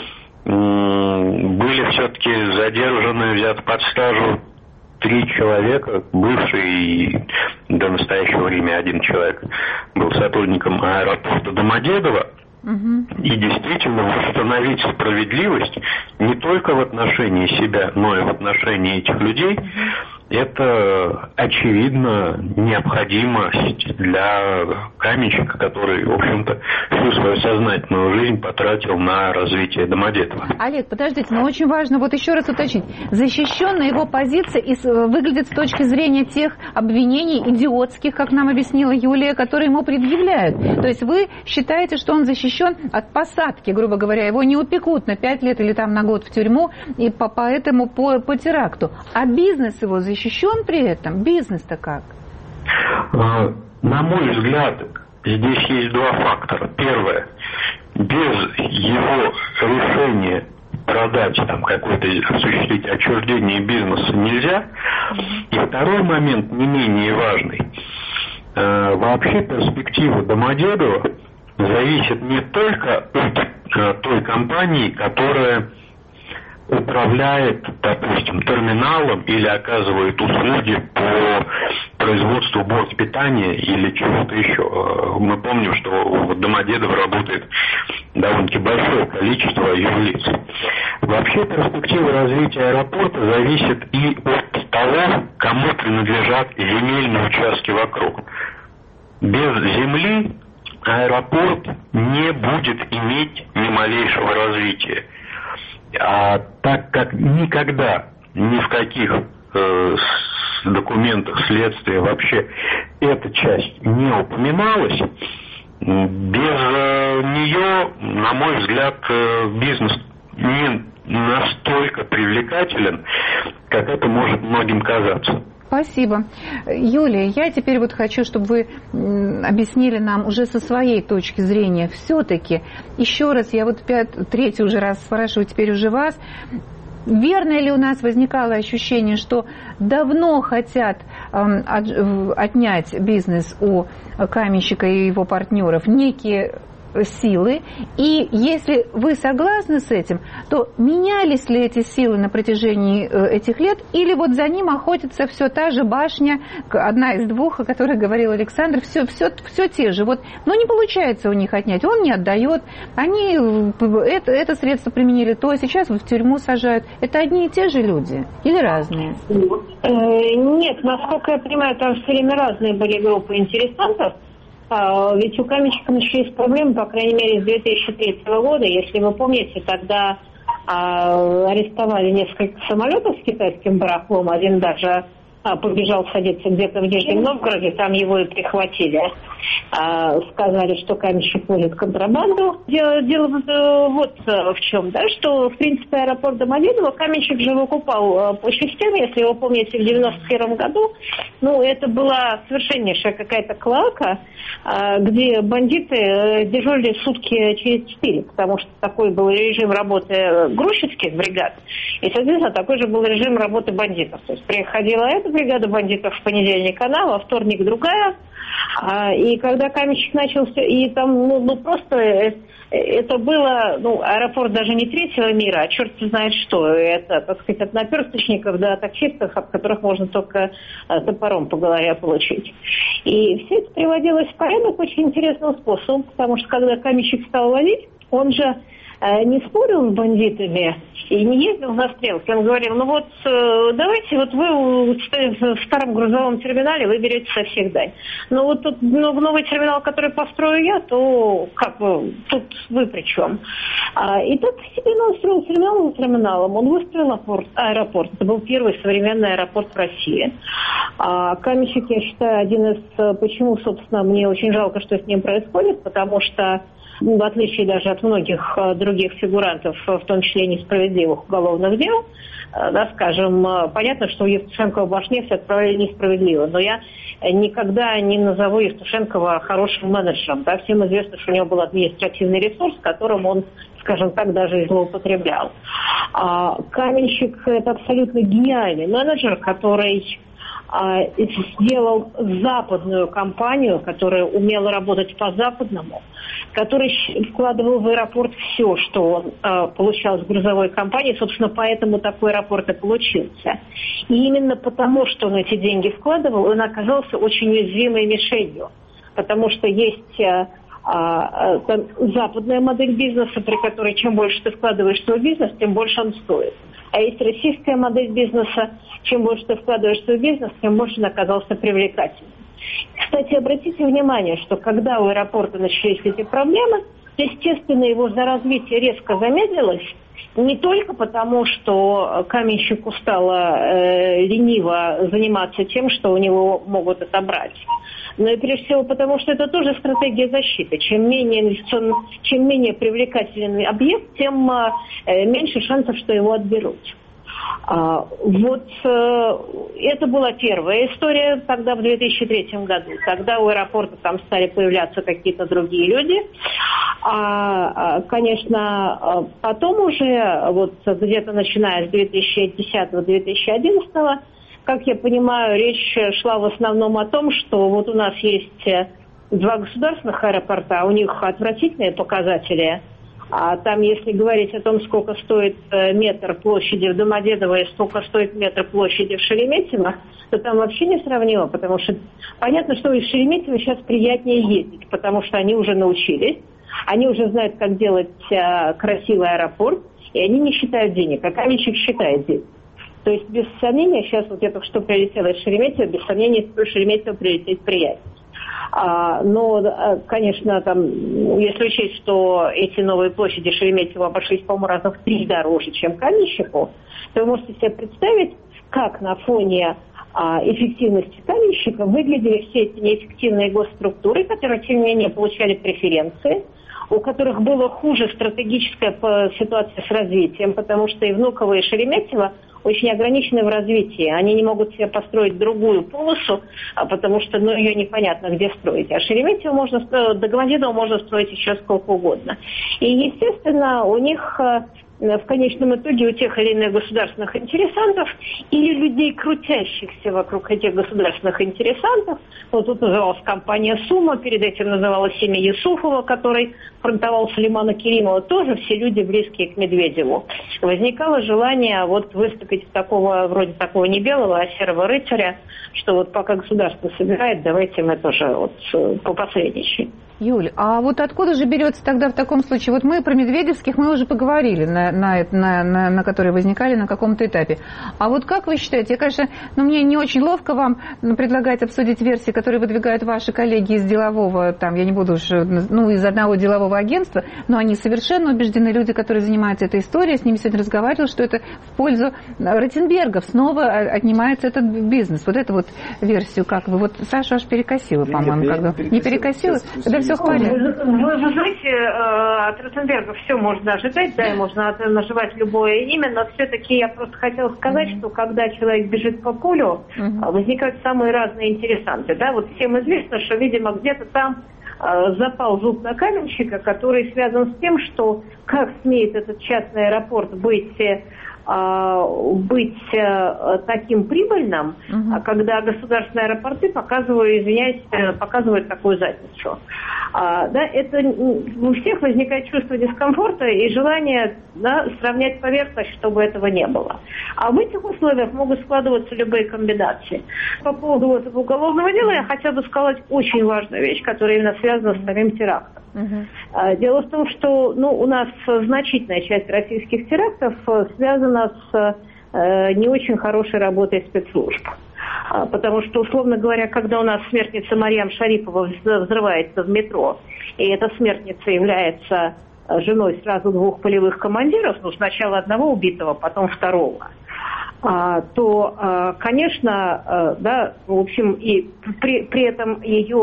[SPEAKER 7] были все-таки задержаны, взяты под стражу 3 человека, бывший и до настоящего времени 1 человек был сотрудником аэропорта Домодедово. И действительно восстановить справедливость не только в отношении себя, но и в отношении этих людей это, очевидно, необходимость для каменщика, который, в общем-то, всю свою сознательную жизнь потратил на развитие Домодедово.
[SPEAKER 4] Олег, подождите, но очень важно вот еще раз уточнить. Защищена его позиция и выглядит с точки зрения тех обвинений идиотских, как нам объяснила Юлия, которые ему предъявляют. То есть вы считаете, что он защищен от посадки, грубо говоря, его не упекут на 5 лет или там на год в тюрьму, и поэтому по теракту. А бизнес его защищен при этом? Бизнес-то как?
[SPEAKER 7] На мой взгляд, здесь есть два фактора. Первое, без его решения продать там какой-то, осуществить отчуждение бизнеса нельзя. И второй момент, не менее важный. Вообще перспектива Домодедова зависит не только от той компании, которая управляет, допустим, терминалом или оказывает услуги по производству бортпитания или чего-то еще. Мы помним, что в Домодедово работает довольно-таки большое количество юрлиц. Вообще перспектива развития аэропорта зависит и от того, кому принадлежат земельные участки вокруг. Без земли аэропорт не будет иметь ни малейшего развития. А так как никогда ни в каких документах следствия вообще эта часть не упоминалась, без нее, на мой взгляд, бизнес не настолько привлекателен, как это может многим казаться.
[SPEAKER 4] Спасибо. Юлия, я теперь вот хочу, чтобы вы объяснили нам уже со своей точки зрения. Все-таки, еще раз, я вот третий уже раз спрашиваю теперь уже вас. Верно ли у нас возникало ощущение, что давно хотят отнять бизнес у каменщика и его партнеров некие силы, и если вы согласны с этим, то менялись ли эти силы на протяжении этих лет, или вот за ним охотится все та же башня, одна из двух, о которой говорил Александр, все те же. Вот, но не получается у них отнять, он не отдает, они это средство применили, то сейчас в тюрьму сажают. Это одни и те же люди или разные?
[SPEAKER 5] Нет, насколько я понимаю, там все время разные были группы интересантов. Ведь у каменщика начались проблемы, по крайней мере, с 2003 года. Если вы помните, тогда арестовали несколько самолетов с китайским барахлом. Один даже побежал садиться где-то в Нижнем Новгороде, там его и прихватили. Сказали, что каменщик возит контрабанду. Дело вот в чем, да, что, в принципе, аэропорт Домодедово каменщик же выкупал по частям, если вы помните, в 91 году. Ну, это была совершеннейшая какая-то клоака, где бандиты дежурили сутки через 4, потому что такой был режим работы грузчицких бригад, и, соответственно, такой же был режим работы бандитов. То есть приходила эта бригада бандитов в понедельник одна, во вторник другая. И когда каменщик начал все, и там, просто это было, аэропорт даже не третьего мира, а черт знает что. Это, так сказать, от наперсточников до таксистов, от которых можно только топором по голове получить. И все это приводилось в порядок очень интересным способом, потому что когда каменщик стал ловить, он же не спорил с бандитами и не ездил на стрелки. Он говорил, давайте, вы в старом грузовом терминале вы берете со всех дань. Но вот тут в новый терминал, который построю я, то тут вы при чем? И так постепенно он строил терминал за терминалом. Он выстроил аэропорт. Это был первый современный аэропорт в России. Каменщик, я считаю, один из... Почему, собственно, мне очень жалко, что с ним происходит, потому что в отличие даже от многих других фигурантов, в том числе несправедливых уголовных дел, скажем, понятно, что у Евтушенкова в башне все отправили несправедливо, но я никогда не назову Евтушенкова хорошим менеджером. Да? Всем известно, что у него был административный ресурс, которым он, скажем так, даже и злоупотреблял. Каменщик – это абсолютно гениальный менеджер, который сделал западную компанию, которая умела работать по-западному, который вкладывал в аэропорт все, что он получал с грузовой компании. Собственно, поэтому такой аэропорт и получился. И именно потому, что он эти деньги вкладывал, он оказался очень уязвимой мишенью. Потому что есть западная модель бизнеса, при которой чем больше ты вкладываешь в свой бизнес, тем больше он стоит. А есть российская модель бизнеса. Чем больше ты вкладываешься в бизнес, тем больше он оказался привлекательным. Кстати, обратите внимание, что когда у аэропорта начались эти проблемы, естественно, его развитие резко замедлилось. Не только потому, что каменщику стало лениво заниматься тем, что у него могут отобрать, но и прежде всего потому, что это тоже стратегия защиты. Чем менее привлекательный объект, тем меньше шансов, что его отберут. Вот это была первая история тогда в 2003 году. Тогда у аэропорта там стали появляться какие-то другие люди. Конечно, потом уже, вот где-то начиная с 2010-2011, как я понимаю, речь шла в основном о том, что вот у нас есть два государственных аэропорта, у них отвратительные показатели. А там, если говорить о том, сколько стоит метр площади в Домодедово и сколько стоит метр площади в Шереметьево, то там вообще несравнимо, потому что понятно, что из Шереметьево сейчас приятнее ездить, потому что они уже научились, они уже знают, как делать красивый аэропорт, и они не считают денег, а каменщик считает денег. То есть, без сомнения, сейчас вот я только что прилетела из Шереметьево, без сомнения, из Шереметьево прилететь приятнее. Но, конечно, там, если учесть, что эти новые площади Шереметьево обошлись, по-моему, раза в 3 дороже, чем каменщику, то вы можете себе представить, как на фоне эффективности каменщика выглядели все эти неэффективные госструктуры, которые, тем не менее, получали преференции, у которых было хуже стратегическая ситуация с развитием, потому что и Внуково, и Шереметьево очень ограничены в развитии. Они не могут себе построить другую полосу, потому что ее непонятно, где строить. А Шереметьево можно строить, до Домодедово можно строить еще сколько угодно. И, естественно, у них в конечном итоге у тех или иных государственных интересантов или людей, крутящихся вокруг этих государственных интересантов, вот тут называлась компания «Сумма», перед этим называлась семья Юсупова, который фронтовал Сулеймана Керимова, тоже все люди, близкие к Медведеву. Возникало желание вот выступить вроде такого не белого, а серого рыцаря, что вот пока государство собирает, давайте мы тоже вот попосредничаем.
[SPEAKER 4] Юль, а вот откуда же берется тогда в таком случае? Вот мы про медведевских мы уже поговорили, на которые возникали на каком-то этапе. А вот как вы считаете, я, конечно, мне не очень ловко вам предлагать обсудить версии, которые выдвигают ваши коллеги из делового, там, я не буду уж, из одного делового агентства, но они совершенно убеждены, люди, которые занимаются этой историей, с ними сегодня разговаривал, что это в пользу Ротенбергов, снова отнимается этот бизнес. Вот эту вот версию, как вы, вот Саша аж перекосила, по-моему, когда не перекосила, когда все в порядке.
[SPEAKER 5] Вы знаете, от Ротенберга все можно ожидать, да, и можно наживать любое имя, но все-таки я просто хотела сказать, что когда человек бежит по полю, возникают самые разные интересанты, да, вот всем известно, что, видимо, где-то там запал зуб на каменщика, который связан с тем, что как смеет этот частный аэропорт быть таким прибыльным, когда государственные аэропорты показывают такую задницу. Да, это у всех возникает чувство дискомфорта и желание, да, сравнять поверхность, чтобы этого не было. А в этих условиях могут складываться любые комбинации. По поводу этого уголовного дела я хотела бы сказать очень важную вещь, которая именно связана с самим терактом. Дело в том, что у нас значительная часть российских терактов связана с не очень хорошей работой спецслужб. Потому что, условно говоря, когда у нас смертница Марьям Шарипова взрывается в метро, и эта смертница является женой сразу 2 полевых командиров, сначала одного убитого, потом второго, то, конечно, да, в общем, и при этом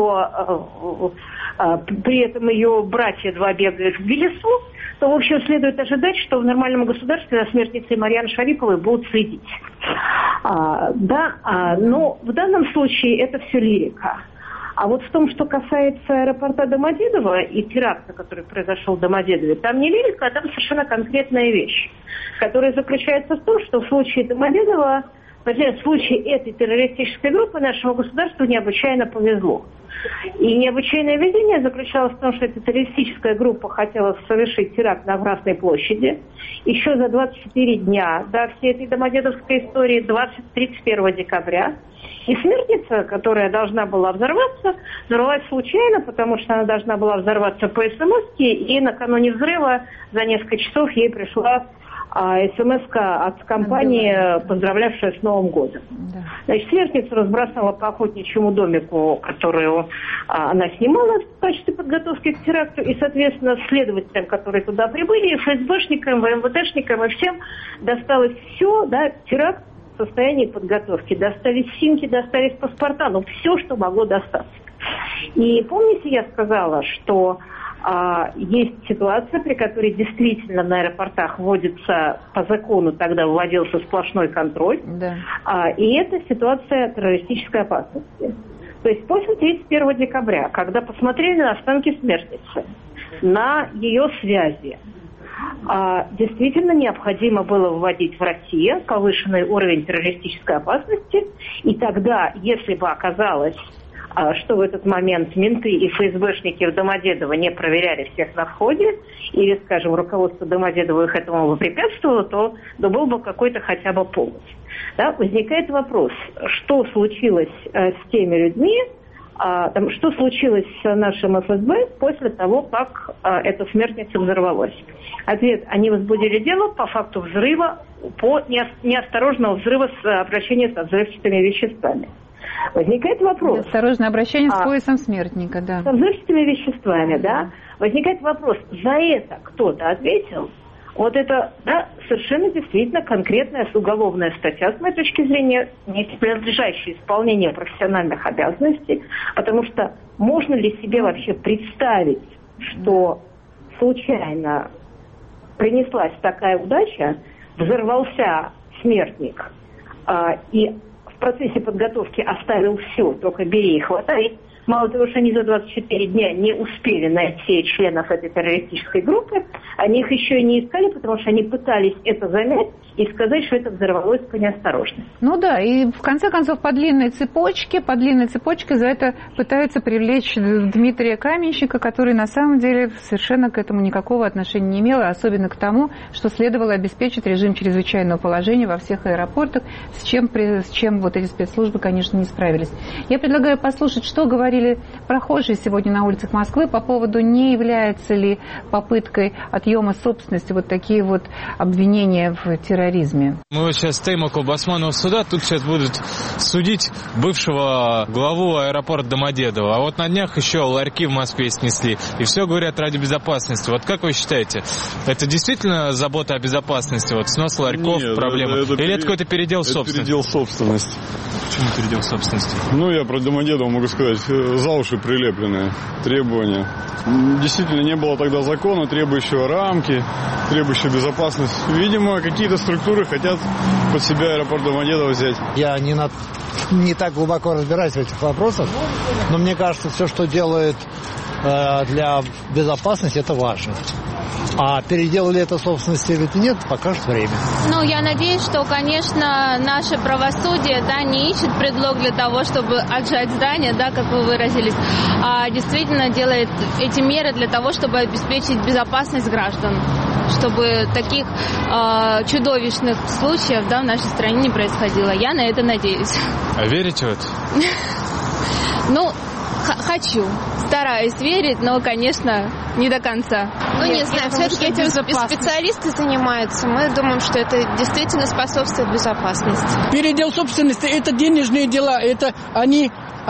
[SPEAKER 5] ее братья 2 бегают в Белесу, то, в общем, следует ожидать, что в нормальном государстве за смертницей Марьяны Шариповой будут следить. Но в данном случае это все лирика. А вот в том, что касается аэропорта Домодедово и теракта, который произошел в Домодедове, там не лирика, а там совершенно конкретная вещь, которая заключается в том, что в случае Домодедова, в случае этой террористической группы нашему государству необычайно повезло. И необычайное везение заключалось в том, что эта террористическая группа хотела совершить теракт на Красной площади еще за 24 дня до всей этой домодедовской истории, 31 декабря. И смертница, которая должна была взорваться, взорвалась случайно, потому что она должна была взорваться по СМС-ке, и накануне взрыва за несколько часов ей пришла СМС-ка от компании, поздравлявшая с Новым годом.
[SPEAKER 4] Да.
[SPEAKER 5] Значит, смертницу разбросала по охотничьему домику, которую она снимала в качестве подготовки к теракту, и, соответственно, следователям, которые туда прибыли, и ФСБшникам, ВМВДшникам, и всем досталось все, да, теракт в состоянии подготовки. Достались симки, достались паспорта, ну, все, что могло достаться. И помните, я сказала, что есть ситуация, при которой действительно на аэропортах вводится по закону, тогда вводился сплошной контроль,
[SPEAKER 4] да.
[SPEAKER 5] И это ситуация террористической опасности. То есть после 31 декабря, когда посмотрели на останки смертницы, на ее связи, действительно необходимо было вводить в России повышенный уровень террористической опасности, и тогда, если бы оказалось, что в этот момент менты и ФСБшники в Домодедово не проверяли всех на входе, или, скажем, руководство Домодедово их этому бы препятствовало, то был бы какой-то хотя бы повод. Да? Возникает вопрос, что случилось с теми людьми, что случилось с нашим ФСБ после того, как эта смертница взорвалась. Ответ: они возбудили дело по факту взрыва, по неосторожного взрыва с обращением со взрывчатыми веществами. Возникает вопрос.
[SPEAKER 4] Осторожное обращение с поясом смертника, да.
[SPEAKER 5] Со взрывчатыми веществами, да. Возникает вопрос, за это кто-то ответил? Вот это, да, совершенно действительно конкретная уголовная статья, с моей точки зрения, не принадлежащая исполнению профессиональных обязанностей, потому что можно ли себе вообще представить, что случайно принеслась такая удача, взорвался смертник, и в процессе подготовки оставил все, только бери и хватай. Мало того, что они за 24 дня не успели найти членов этой террористической группы, они их еще и не искали, потому что они пытались это замять и сказать, что это взорвалось по неосторожности.
[SPEAKER 4] Ну да, и в конце концов по длинной цепочке за это пытаются привлечь Дмитрия Каменщика, который на самом деле совершенно к этому никакого отношения не имел, особенно к тому, что следовало обеспечить режим чрезвычайного положения во всех аэропортах, с чем вот эти спецслужбы, конечно, не справились. Я предлагаю послушать, что говорили прохожие сегодня на улицах Москвы по поводу, не является ли попыткой отъема собственности вот такие вот обвинения в терроризме.
[SPEAKER 8] Мы вот сейчас стоим около Басманного суда, тут сейчас будут судить бывшего главу аэропорта Домодедово, а вот на днях еще ларьки в Москве снесли, и все говорят ради безопасности. Вот как вы считаете, это действительно забота о безопасности, вот снос ларьков, нет, проблема? Или это какой-то передел собственности?
[SPEAKER 9] Передел собственности.
[SPEAKER 8] Почему передел собственности?
[SPEAKER 9] Ну, я про Домодедово могу сказать, за уши прилепленные требования. Действительно, не было тогда закона, требующего рамки, требующего безопасности. Видимо, какие-то структуры хотят под себя аэропорт Домодедово взять.
[SPEAKER 10] Я не так глубоко разбираюсь в этих вопросах, но мне кажется, все, что делает для безопасности, это важно. А переделали это собственности или нет, покажет время.
[SPEAKER 11] Ну, я надеюсь, что, конечно, наше правосудие, да, не ищет предлог для того, чтобы отжать здание, да, как вы выразились, а действительно делает эти меры для того, чтобы обеспечить безопасность граждан, чтобы таких чудовищных случаев, да, в нашей стране не происходило. Я на это надеюсь.
[SPEAKER 8] А верите в это?
[SPEAKER 11] Ну, хочу. Стараюсь верить, но, конечно, не до конца.
[SPEAKER 12] Ну, не знаю, все-таки этим специалисты занимаются. Мы думаем, что это действительно способствует безопасности.
[SPEAKER 13] Передел собственности – это денежные дела. Это они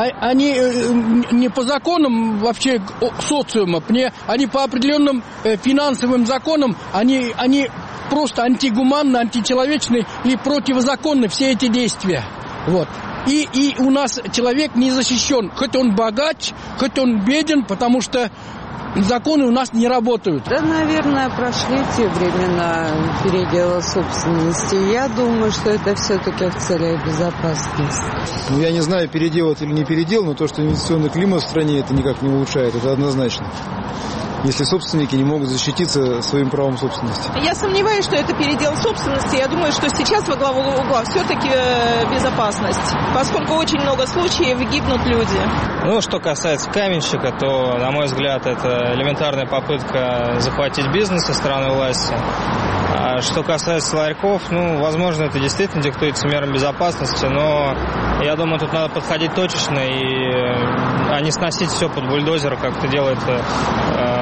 [SPEAKER 13] не по законам вообще социума, они по определенным финансовым законам, они просто антигуманны, античеловечны и противозаконны все эти действия. Вот. И у нас человек не защищен, хоть он богач, хоть он беден, потому что законы у нас не работают.
[SPEAKER 14] Да, наверное, прошли те времена передела собственности. Я думаю, что это все-таки в целях безопасности.
[SPEAKER 15] Ну, я не знаю, передел это или не передел, но то, что инвестиционный климат в стране это никак не улучшает, это однозначно. Если собственники не могут защититься своим правом собственности.
[SPEAKER 16] Я сомневаюсь, что это передел собственности. Я думаю, что сейчас во главу угла все-таки безопасность, поскольку очень много случаев гибнут люди.
[SPEAKER 17] Ну, что касается Каменщика, то, на мой взгляд, это элементарная попытка захватить бизнес со стороны власти. А что касается ларьков, ну, возможно, это действительно диктуется мерам безопасности, но я думаю, тут надо подходить точечно и не сносить все под бульдозер, как это делает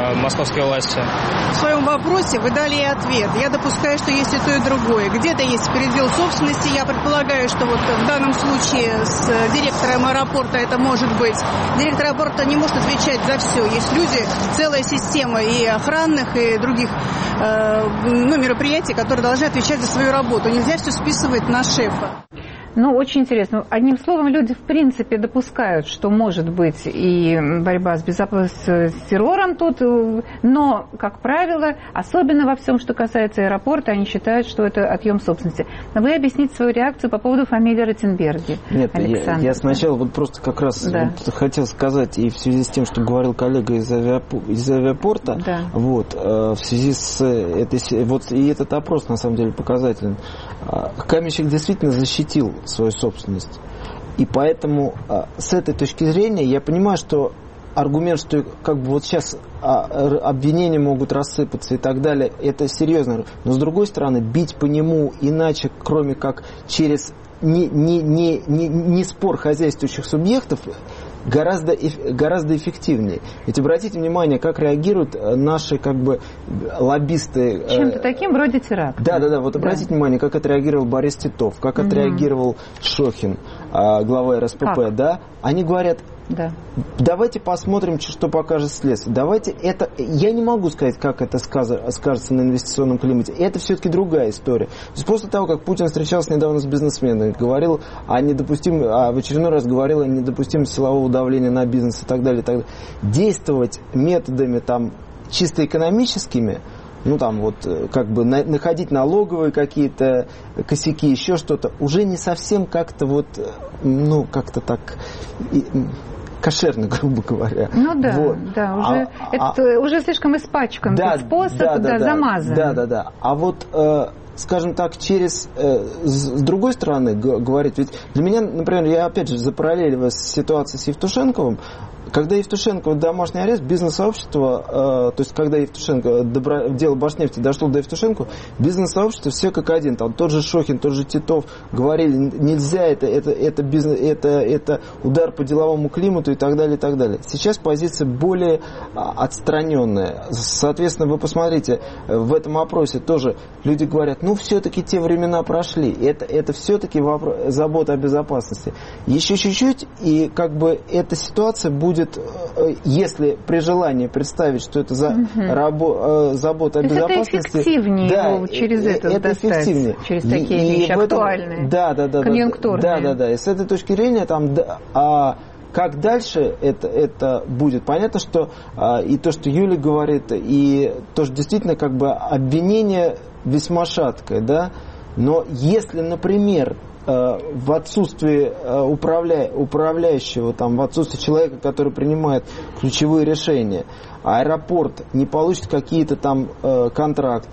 [SPEAKER 17] московские власти.
[SPEAKER 18] В своем вопросе вы дали ответ. Я допускаю, что есть и то, и другое. Где-то есть передел собственности. Я предполагаю, что вот в данном случае с директором аэропорта это может быть. Директор аэропорта не может отвечать за все. Есть люди, целая система и охранных, и других мероприятий, которые должны отвечать за свою работу. Нельзя все списывать на шефа.
[SPEAKER 4] Ну, очень интересно. Одним словом, люди в принципе допускают, что может быть и борьба с террором тут, но, как правило, особенно во всем, что касается аэропорта, они считают, что это отъем собственности. Но вы объясните свою реакцию по поводу фамилии Ротенберги.
[SPEAKER 6] Нет, я сначала вот просто как раз хотел сказать, и в связи с тем, что говорил коллега из авиапорта, вот, в связи с этой, вот и этот опрос на самом деле показателен. Каменщик действительно защитил свою собственность. И поэтому с этой точки зрения я понимаю, что аргумент, что как бы вот сейчас обвинения могут рассыпаться и так далее, это серьезно. Но с другой стороны, бить по нему иначе, кроме как через не спор хозяйствующих субъектов, гораздо эффективнее. Ведь обратите внимание, как реагируют наши как бы лоббисты.
[SPEAKER 4] Чем-то таким вроде теракта.
[SPEAKER 6] Да. Вот обратите внимание, как отреагировал Борис Титов, как отреагировал Шохин, глава РСПП. Да? Они говорят, давайте посмотрим, что покажет следствие. Давайте это. Я не могу сказать, как это скажется на инвестиционном климате. Это все-таки другая история. То есть после того, как Путин встречался недавно с бизнесменами, говорил в очередной раз говорил о недопустимости силового давления на бизнес и так далее, действовать методами там чисто экономическими, находить налоговые какие-то косяки, еще что-то, уже не совсем как-то как-то так кошерно, грубо говоря.
[SPEAKER 4] Уже слишком испачкан способ, замазан.
[SPEAKER 6] А вот, скажем так, с другой стороны говорить, ведь для меня, например, я опять же запараллеливаю ситуацию с Евтушенковым, когда Евтушенко домашний арест, бизнес-сообщество, то есть когда Евтушенко, дело Башнефти дошло до Евтушенко, бизнес-сообщество все как один, там тот же Шохин, тот же Титов говорили, нельзя, это удар по деловому климату и так далее, и так далее. Сейчас позиция более отстраненная. Соответственно, вы посмотрите, в этом опросе тоже люди говорят, все-таки те времена прошли, это все-таки забота о безопасности. Еще чуть-чуть, и как бы эта ситуация будет, если при желании представить, что это забота о безопасности.
[SPEAKER 4] Это эффективнее через это достать, эффективнее. Через такие вещи актуальные, конъюнктурные.
[SPEAKER 6] И с этой точки зрения, как дальше это будет? Понятно, что и то, что Юля говорит, и тоже действительно как бы обвинение весьма шаткое, да? Но если, например, в отсутствии управляющего, в отсутствии человека, который принимает ключевые решения, аэропорт не получит какие-то контракты,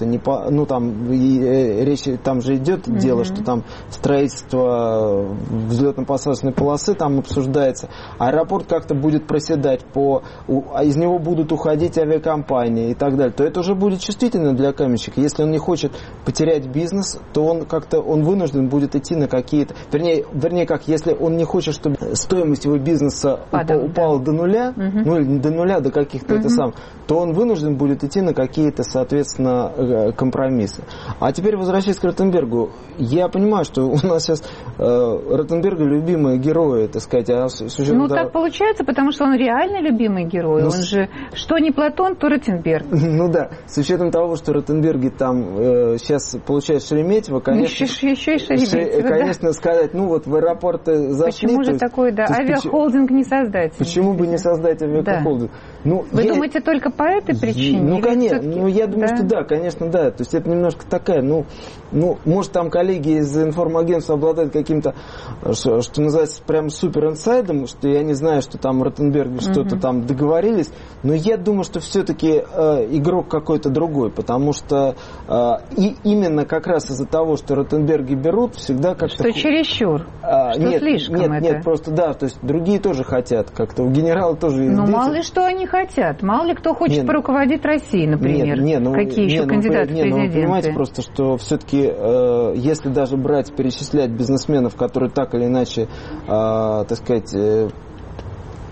[SPEAKER 6] речь там же идет дело, что там строительство взлетно-посадочной полосы там обсуждается, аэропорт как-то будет проседать, из него будут уходить авиакомпании и так далее, то это уже будет чувствительно для каменщика. Если он не хочет потерять бизнес, то он вынужден будет идти на какие-то, если он не хочет, чтобы стоимость его бизнеса упала до нуля, или не до нуля, до каких-то то он вынужден будет идти на какие-то, соответственно, компромиссы. А теперь, возвращаясь к Ротенбергу, я понимаю, что у нас сейчас Ротенберга любимые герои, так сказать.
[SPEAKER 4] Так получается, потому что он реально любимый герой. Он же, что не Платон, то Ротенберг.
[SPEAKER 6] С учетом того, что Ротенберги сейчас получают Шереметьево, конечно...
[SPEAKER 4] Еще и Шереметьево,
[SPEAKER 6] конечно, сказать, в аэропорты зашли...
[SPEAKER 4] Почему же такой, авиахолдинг не создать?
[SPEAKER 6] Почему бы не создать авиахолдинг?
[SPEAKER 4] Вы думаете, только по этой причине?
[SPEAKER 6] Конечно. Я думаю, что да, конечно, да. То есть это немножко такая, может, там коллеги из информагентства обладают каким-то, что называется, прям супер инсайдом, что я не знаю, что там Ротенберги что-то там договорились, но я думаю, что все-таки игрок какой-то другой, потому что именно как раз из-за того, что Ротенберги берут, всегда как-то...
[SPEAKER 4] Что чересчур? Слишком это?
[SPEAKER 6] Нет, просто да, то есть другие тоже хотят как-то, у генерала тоже есть дети.
[SPEAKER 4] Мало ли что они хотят, мало ли кто хочет поруководить Россией, например. Какие еще кандидаты в президенты?
[SPEAKER 6] Вы понимаете просто, что все-таки, если даже перечислять бизнесменов, которые так или иначе, так сказать,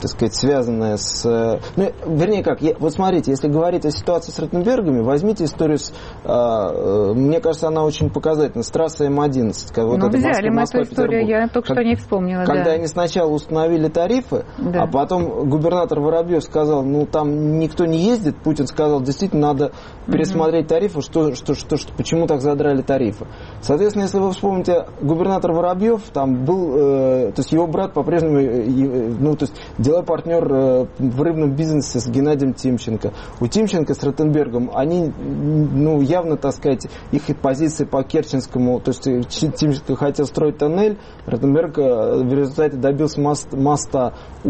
[SPEAKER 6] так сказать, связанная с... Ну, вернее как, вот смотрите, если говорить о ситуации с Ротенбергами, возьмите историю с... Мне кажется, она очень показательна. С трассой М11. Вот
[SPEAKER 4] ну, взяли мы эту историю, я только что не вспомнила.
[SPEAKER 6] Когда они сначала установили тарифы, а потом губернатор Воробьев сказал, ну, там никто не ездит, Путин сказал, действительно, надо пересмотреть тарифы, почему так задрали тарифы. Соответственно, если вы вспомните, губернатор Воробьев, там был, то есть его брат по-прежнему, ну, то есть деловой партнер в рыбном бизнесе с Геннадием Тимченко. У Тимченко с Ротенбергом, они, ну, явно, так сказать, их позиции по Керченскому, то есть Тимченко хотел строить тоннель, Ротенберг в результате добился моста.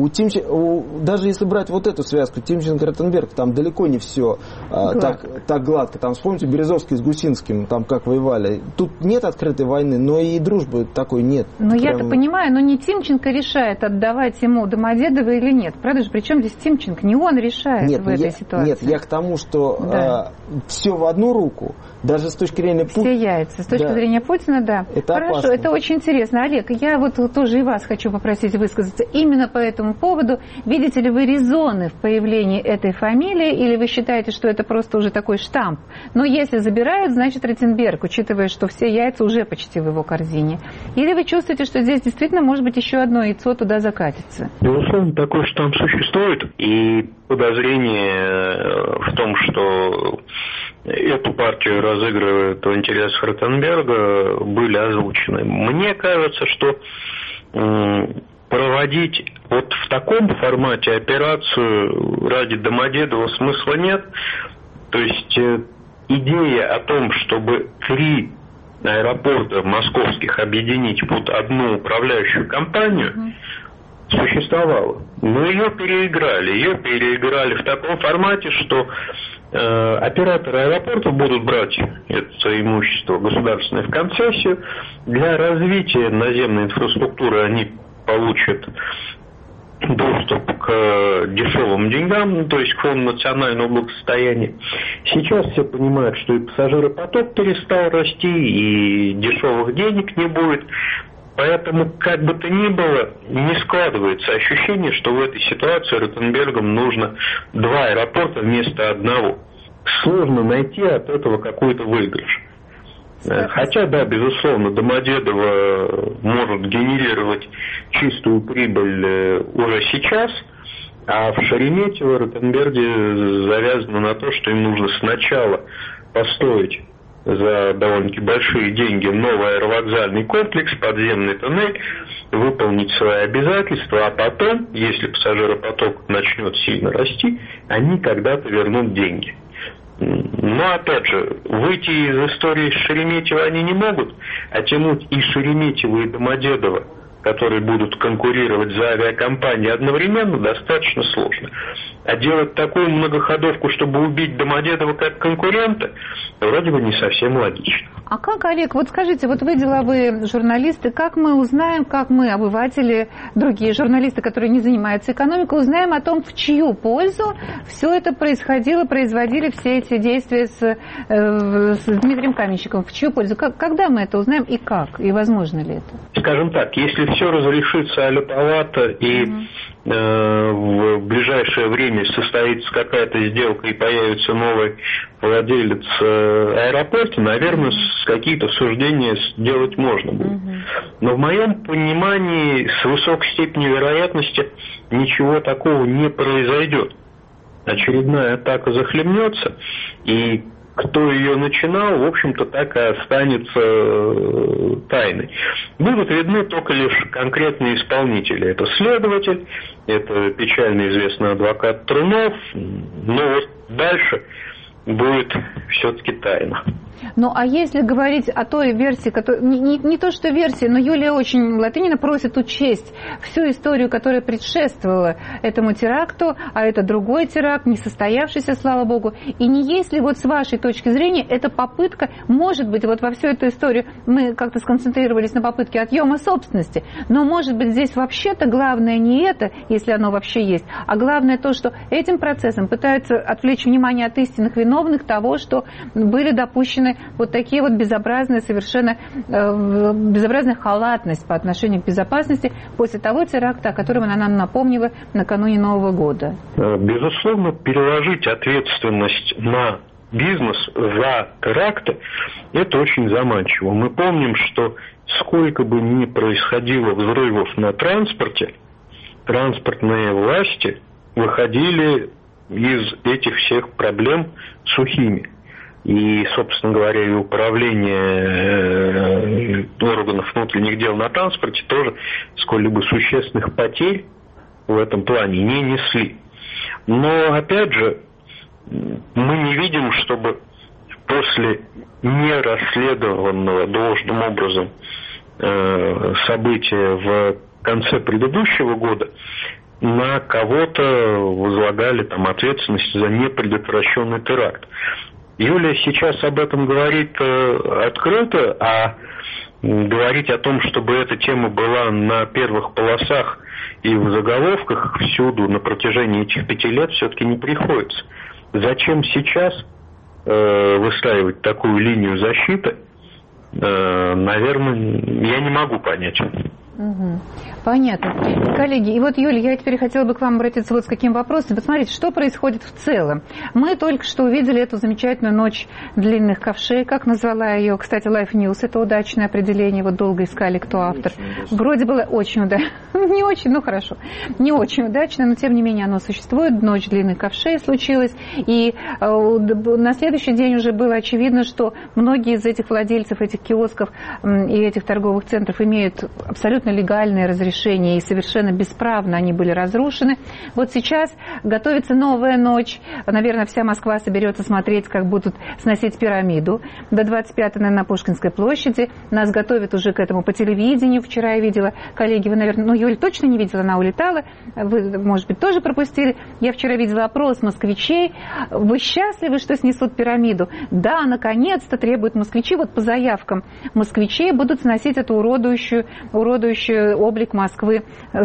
[SPEAKER 6] Даже если брать вот эту связку, Тимченко-Ротенберг, там далеко не все так гладко. Там, вспомните, Березовский с Гусинским, там как воевали. Тут нет открытой войны, но и дружбы такой нет.
[SPEAKER 4] Ну, я-то понимаю, но не Тимченко решает, отдавать ему Домодедово или нет. Правда же, причем здесь Тимченко? Не он решает в этой ситуации.
[SPEAKER 6] Нет, я к тому, что все в одну руку, даже с точки зрения Путина.
[SPEAKER 4] Все яйца. С точки зрения Путина, да.
[SPEAKER 6] Это
[SPEAKER 4] хорошо,
[SPEAKER 6] опасно.
[SPEAKER 4] Это очень интересно. Олег, я вот тоже и вас хочу попросить высказаться именно по этому поводу. Видите ли вы резоны в появлении этой фамилии, или вы считаете, что это просто уже такой штамп? Но если забирают, значит Ротенберг, учитывая, что все яйца уже почти в его корзине. Или вы чувствуете, что здесь действительно может быть еще одно яйцо туда закатится?
[SPEAKER 7] Безусловно, такой штамп существует, и подозрение в том, что эту партию разыгрывают в интересах Ротенберга, были озвучены. Мне кажется, что проводить вот в таком формате операцию ради Домодедова смысла нет. То есть идея о том, чтобы 3 аэропорта московских объединить под одну управляющую компанию, существовала. Но ее переиграли в таком формате, что операторы аэропортов будут брать это имущество государственное в концессию. Для развития наземной инфраструктуры они получат доступ к дешевым деньгам, то есть к фонду национального благосостояния. Сейчас все понимают, что и пассажиропоток перестал расти, и дешевых денег не будет. Поэтому, как бы то ни было, не складывается ощущение, что в этой ситуации Ротенбергам нужно 2 аэропорта вместо одного. Сложно найти от этого какой-то выигрыш. Хотя, да, безусловно, Домодедово может генерировать чистую прибыль уже сейчас, а в Шереметьево Ротенберги завязано на то, что им нужно сначала построить за довольно-таки большие деньги новый аэровокзальный комплекс, подземный тоннель, выполнить свои обязательства, а потом, если пассажиропоток начнет сильно расти, они когда-то вернут деньги. Но, опять же, выйти из истории с Шереметьево они не могут, а тянуть и Шереметьево, и Домодедово, которые будут конкурировать за авиакомпании одновременно, достаточно сложно. А делать такую многоходовку, чтобы убить Домодедово как конкурента, вроде бы не совсем логично.
[SPEAKER 4] А как, Олег, вот скажите, вот вы деловые журналисты, как мы узнаем, как мы, обыватели, другие журналисты, которые не занимаются экономикой, узнаем о том, в чью пользу все это происходило, производили все эти действия с Дмитрием Каменщиковым, в чью пользу? Когда мы это узнаем и как? И возможно ли это?
[SPEAKER 7] Скажем так, если все разрешится аляповато и в ближайшее время состоится какая-то сделка и появится новый владелец аэропорта, наверное, какие-то суждения сделать можно будет. Но в моем понимании с высокой степенью вероятности ничего такого не произойдет. Очередная атака захлебнется, и кто ее начинал, в общем-то, так и останется тайной. Будут видны только лишь конкретные исполнители. Это следователь, это печально известный адвокат Трунов, но вот дальше будет все-таки тайна.
[SPEAKER 4] Ну, а если говорить о той версии, не то что версии, но Юлия очень Латынина просит учесть всю историю, которая предшествовала этому теракту, а это другой теракт, не состоявшийся, слава богу. И не есть ли вот с вашей точки зрения эта попытка, может быть, вот во всю эту историю мы как-то сконцентрировались на попытке отъема собственности, но может быть здесь вообще-то главное не это, если оно вообще есть, а главное то, что этим процессом пытаются отвлечь внимание от истинных виновных того, что были допущены допущены вот такие вот безобразная халатность по отношению к безопасности после того теракта, о котором она нам напомнила накануне Нового года?
[SPEAKER 7] Безусловно, переложить ответственность на бизнес за теракты – это очень заманчиво. Мы помним, что сколько бы ни происходило взрывов на транспорте, транспортные власти выходили из этих всех проблем сухими. И, собственно говоря, и управление органов внутренних дел на транспорте тоже сколь-либо существенных потерь в этом плане не несли. Но, опять же, мы не видим, чтобы после нерасследованного должным образом события в конце предыдущего года на кого-то возлагали там ответственность за непредотвращенный теракт. Юлия сейчас об этом говорит открыто, а говорить о том, чтобы эта тема была на первых полосах и в заголовках всюду на протяжении этих 5 лет все-таки не приходится. Зачем сейчас выстраивать такую линию защиты, наверное, я не могу понять.
[SPEAKER 4] Угу. Понятно. Коллеги, и вот, Юлия, я теперь хотела бы к вам обратиться вот с каким вопросом. Посмотрите, что происходит в целом. Мы только что увидели эту замечательную ночь длинных ковшей, как назвала ее, кстати, Life News, это удачное определение, вот долго искали, кто автор. Вроде было очень удачно, не очень, ну хорошо, не очень удачно, но тем не менее оно существует, ночь длинных ковшей случилась, и на следующий день уже было очевидно, что многие из этих владельцев этих киосков и этих торговых центров имеют абсолютно легальное разрешение, и совершенно бесправно они были разрушены. Вот сейчас готовится новая ночь. Наверное, вся Москва соберется смотреть, как будут сносить пирамиду. До 25-го, наверное, на Пушкинской площади. Нас готовят уже к этому по телевидению. Вчера я видела, коллеги, вы, наверное, ну, Юль точно не видела, она улетала. Вы, может быть, тоже пропустили. Я вчера видела опрос москвичей. Вы счастливы, что снесут пирамиду? Да, наконец-то требуют москвичи. Вот по заявкам москвичей будут сносить эту уродующую облик Москвы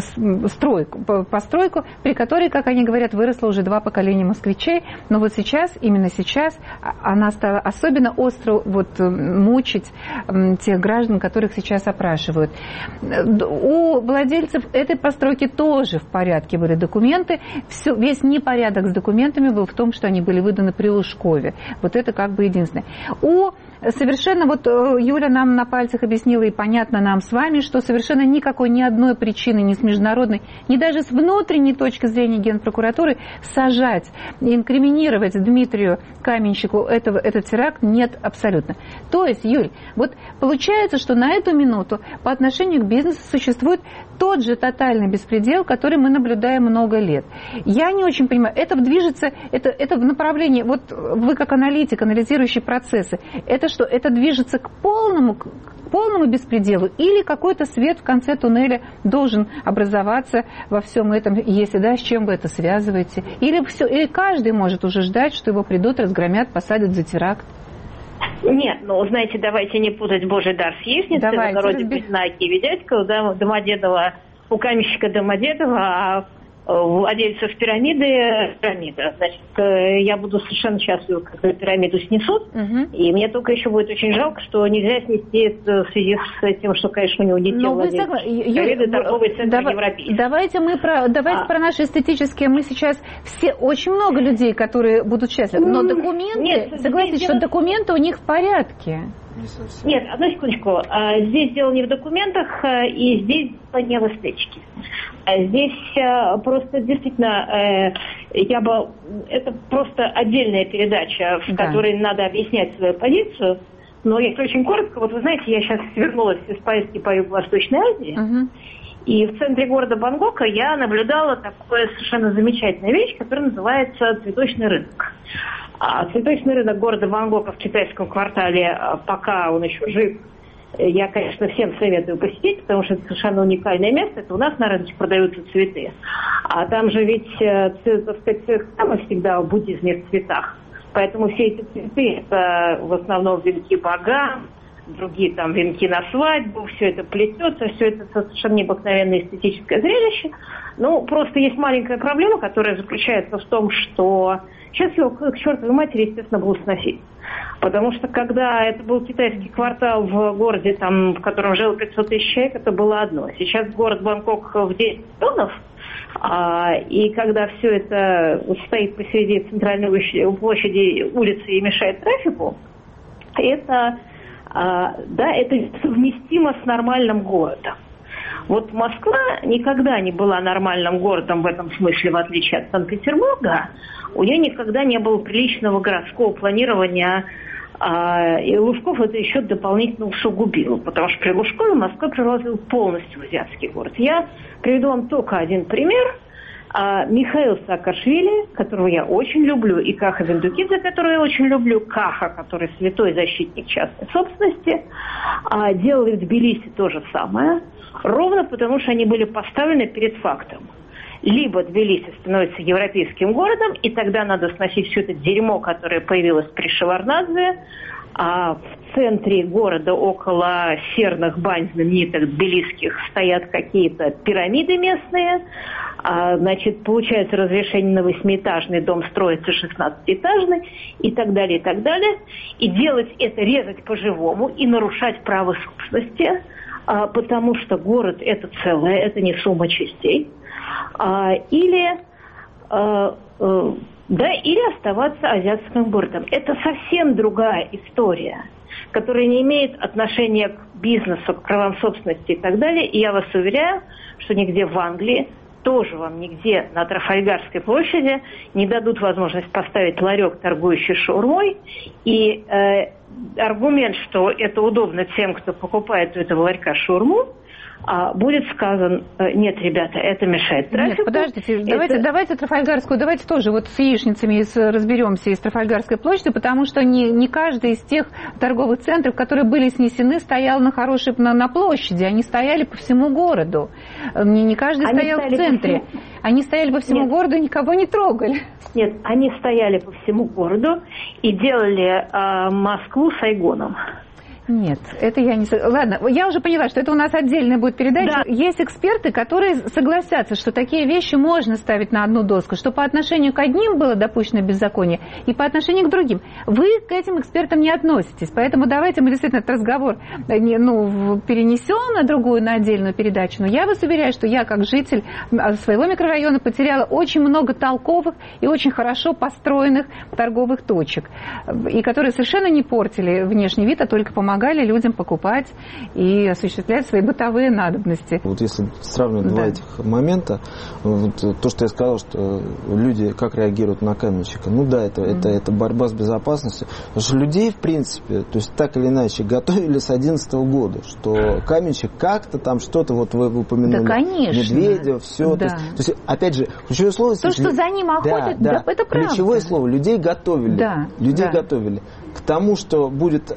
[SPEAKER 4] постройку, при которой, как они говорят, выросло уже 2 поколения москвичей. Но вот сейчас, именно сейчас, она стала особенно остро мучить тех граждан, которых сейчас опрашивают. У владельцев этой постройки тоже в порядке были документы. Весь непорядок с документами был в том, что они были выданы при Лужкове. Вот это как бы единственное. Совершенно, Юля нам на пальцах объяснила, и понятно нам с вами, что совершенно ни одной причины, ни с международной, ни даже с внутренней точки зрения Генпрокуратуры сажать, инкриминировать Дмитрию Каменщику этот теракт нет абсолютно. То есть, Юль, вот получается, что на эту минуту по отношению к бизнесу существует тот же тотальный беспредел, который мы наблюдаем много лет. Я не очень понимаю, это движется, это в направлении, вот вы как аналитик, анализирующий процессы, это что, это движется к полному беспределу, или какой-то свет в конце туннеля должен образоваться во всем этом, если да, с чем вы это связываете? Или каждый может уже ждать, что его придут, разгромят, посадят за теракт?
[SPEAKER 5] Нет, знаете, давайте не путать Божий дар с яичницей. В огороде Кузьма Киви Дядька, Домодедово, у каменщика Домодедова, а владельцев пирамида. Значит, я буду совершенно счастлива, когда пирамиду снесут. И мне только еще будет очень жалко, что нельзя снести это в связи с тем, что, конечно, у него не те владельцы пирамиды, торговый центр европейский.
[SPEAKER 4] Давайте про наши эстетические. Мы сейчас очень много людей, которые будут счастливы. Но документы, согласитесь, что документы у них в порядке.
[SPEAKER 5] Нет, одну секундочку. Здесь дело не в документах, и здесь дело не в эстетике. Здесь просто действительно, это просто отдельная передача, в которой надо объяснять свою позицию. Но если очень коротко, вот вы знаете, я сейчас вернулась из поездки по Юго-Восточной Азии, и в центре города Бангкока я наблюдала такую совершенно замечательную вещь, которая называется цветочный рынок. Цветочный рынок города Бангкока в китайском квартале, пока он еще жив, я, конечно, всем советую посетить, потому что это совершенно уникальное место. Это у нас на рынке продаются цветы. А там же ведь, так сказать, там всегда в буддизме в цветах. Поэтому все эти цветы, это в основном венки богам, другие там венки на свадьбу, все это плетется, все это совершенно необыкновенное эстетическое зрелище. Ну, просто есть маленькая проблема, которая заключается в том, что сейчас его к чертовой матери, естественно, будут сносить. Потому что когда это был китайский квартал в городе, там, в котором жило 500 тысяч человек, это было одно. Сейчас город Бангкок в 10 миллионов, и когда все это стоит посреди центральной площади улицы и мешает трафику, это совместимо с нормальным городом. Вот Москва никогда не была нормальным городом в этом смысле, в отличие от Санкт-Петербурга. У нее никогда не было приличного городского планирования, и Лужков это еще дополнительно усугубил, потому что при Лужкове Москва превратилась полностью в азиатский город. Я приведу вам только один пример. Михаил Саакашвили, которого я очень люблю, и Каха Виндукидзе, которого я очень люблю, Каха, который святой защитник частной собственности, делали в Тбилиси то же самое, ровно потому, что они были поставлены перед фактом. Либо Тбилиси становится европейским городом, и тогда надо сносить все это дерьмо, которое появилось при Шеварднадзе, а в центре города около серных бань знаменитых тбилисских стоят какие-то пирамиды местные, значит, получается разрешение на 8-этажный дом строится 16-этажный и так далее, и так далее. И делать это, резать по-живому и нарушать право собственности, потому что город – это целое, это не сумма частей. Или оставаться азиатским городом. Это совсем другая история, которая не имеет отношения к бизнесу, к правам собственности и так далее. И я вас уверяю, что нигде в Англии, тоже вам нигде на Трафальгарской площади не дадут возможность поставить ларек, торгующий шаурмой. И аргумент, что это удобно тем, кто покупает у этого ларька шаурму, будет сказан: нет, ребята, это мешает трафику.
[SPEAKER 4] Нет, подождите, давайте Трафальгарскую, давайте тоже вот с яичницами разберемся из Трафальгарской площади, потому что не каждый из тех торговых центров, которые были снесены, стоял на площади, они стояли по всему городу. Не каждый стоял в центре. Они стояли по всему городу и никого не трогали.
[SPEAKER 5] Нет, они стояли по всему городу и делали Москву Сайгоном.
[SPEAKER 4] Нет, это я не... Ладно, я уже поняла, что это у нас отдельная будет передача. Да. Есть эксперты, которые согласятся, что такие вещи можно ставить на одну доску, что по отношению к одним было допущено беззаконие, и по отношению к другим. Вы к этим экспертам не относитесь, поэтому давайте мы действительно этот разговор перенесем на отдельную передачу. Но я вас уверяю, что я, как житель своего микрорайона, потеряла очень много толковых и очень хорошо построенных торговых точек, и которые совершенно не портили внешний вид, а только помогали людям покупать и осуществлять свои бытовые надобности.
[SPEAKER 6] Вот если сравнивать два этих момента, вот то, что я сказал, что люди как реагируют на каменщика, это борьба с безопасностью. Потому что людей, в принципе, то есть так или иначе, готовили с 2011 года, что каменщик как-то там что-то, вот вы упомянули, Медведев, все. Да. То есть, опять же, ключевое слово...
[SPEAKER 4] То, что за ним охотят, это правда.
[SPEAKER 6] Ключевое слово, людей готовили. Готовили к тому, что будет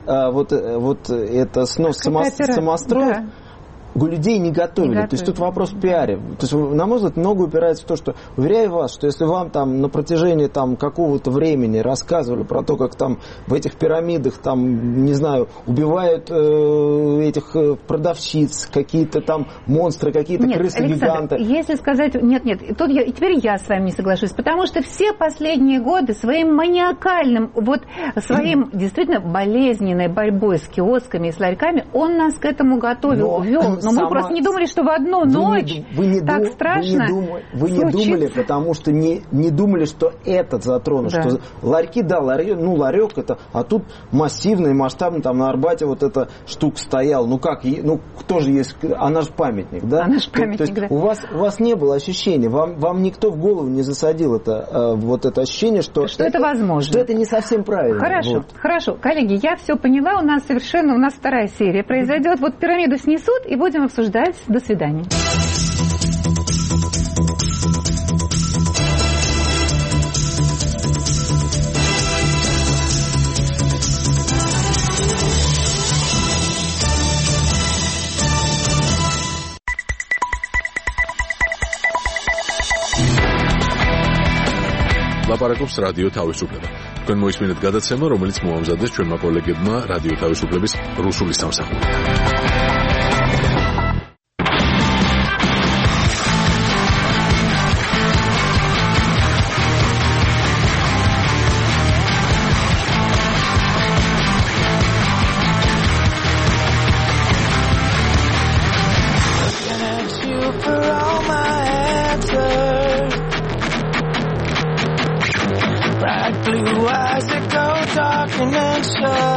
[SPEAKER 6] это снос самостроев, у людей не готовили. То есть тут вопрос в пиаре. То есть, на мой взгляд, много упирается в то, что, уверяю вас, что если вам там на протяжении там какого-то времени рассказывали про то, как там в этих пирамидах там, не знаю, убивают этих продавщиц, какие-то там монстры, какие-то крысы-гиганты.
[SPEAKER 4] Если сказать... Нет, тут теперь я с вами не соглашусь, потому что все последние годы своим маниакальным, своим действительно болезненной борьбой с киосками и с ларьками, он нас к этому готовил, вел. Но мы просто не думали, что в одну ночь так страшно.
[SPEAKER 6] Вы не думали, потому что не думали, что этот затронут. Да. Что ларьки, ларек это, а тут массивный, масштабный, там на Арбате вот эта штука стояла. Кто же есть, она же памятник, да?
[SPEAKER 4] Она же памятник,
[SPEAKER 6] то есть у вас не было ощущения, вам никто в голову не засадил это ощущение, что
[SPEAKER 4] это возможно.
[SPEAKER 6] Что это не совсем правильно.
[SPEAKER 4] Хорошо. Коллеги, я все поняла, у нас вторая серия произойдет. Вот пирамиду снесут, и будем обсуждать. До свидания.
[SPEAKER 1] ლაპარაკობს რადიო თავისუფლება. თქვენ მოისმინეთ გადაცემა, რომელიც მოამზადეს ჩვენმა კოლეგებმა რადიო თავისუფლების რუსული სამსახური.
[SPEAKER 19] Blue eyes that go dark and anxious.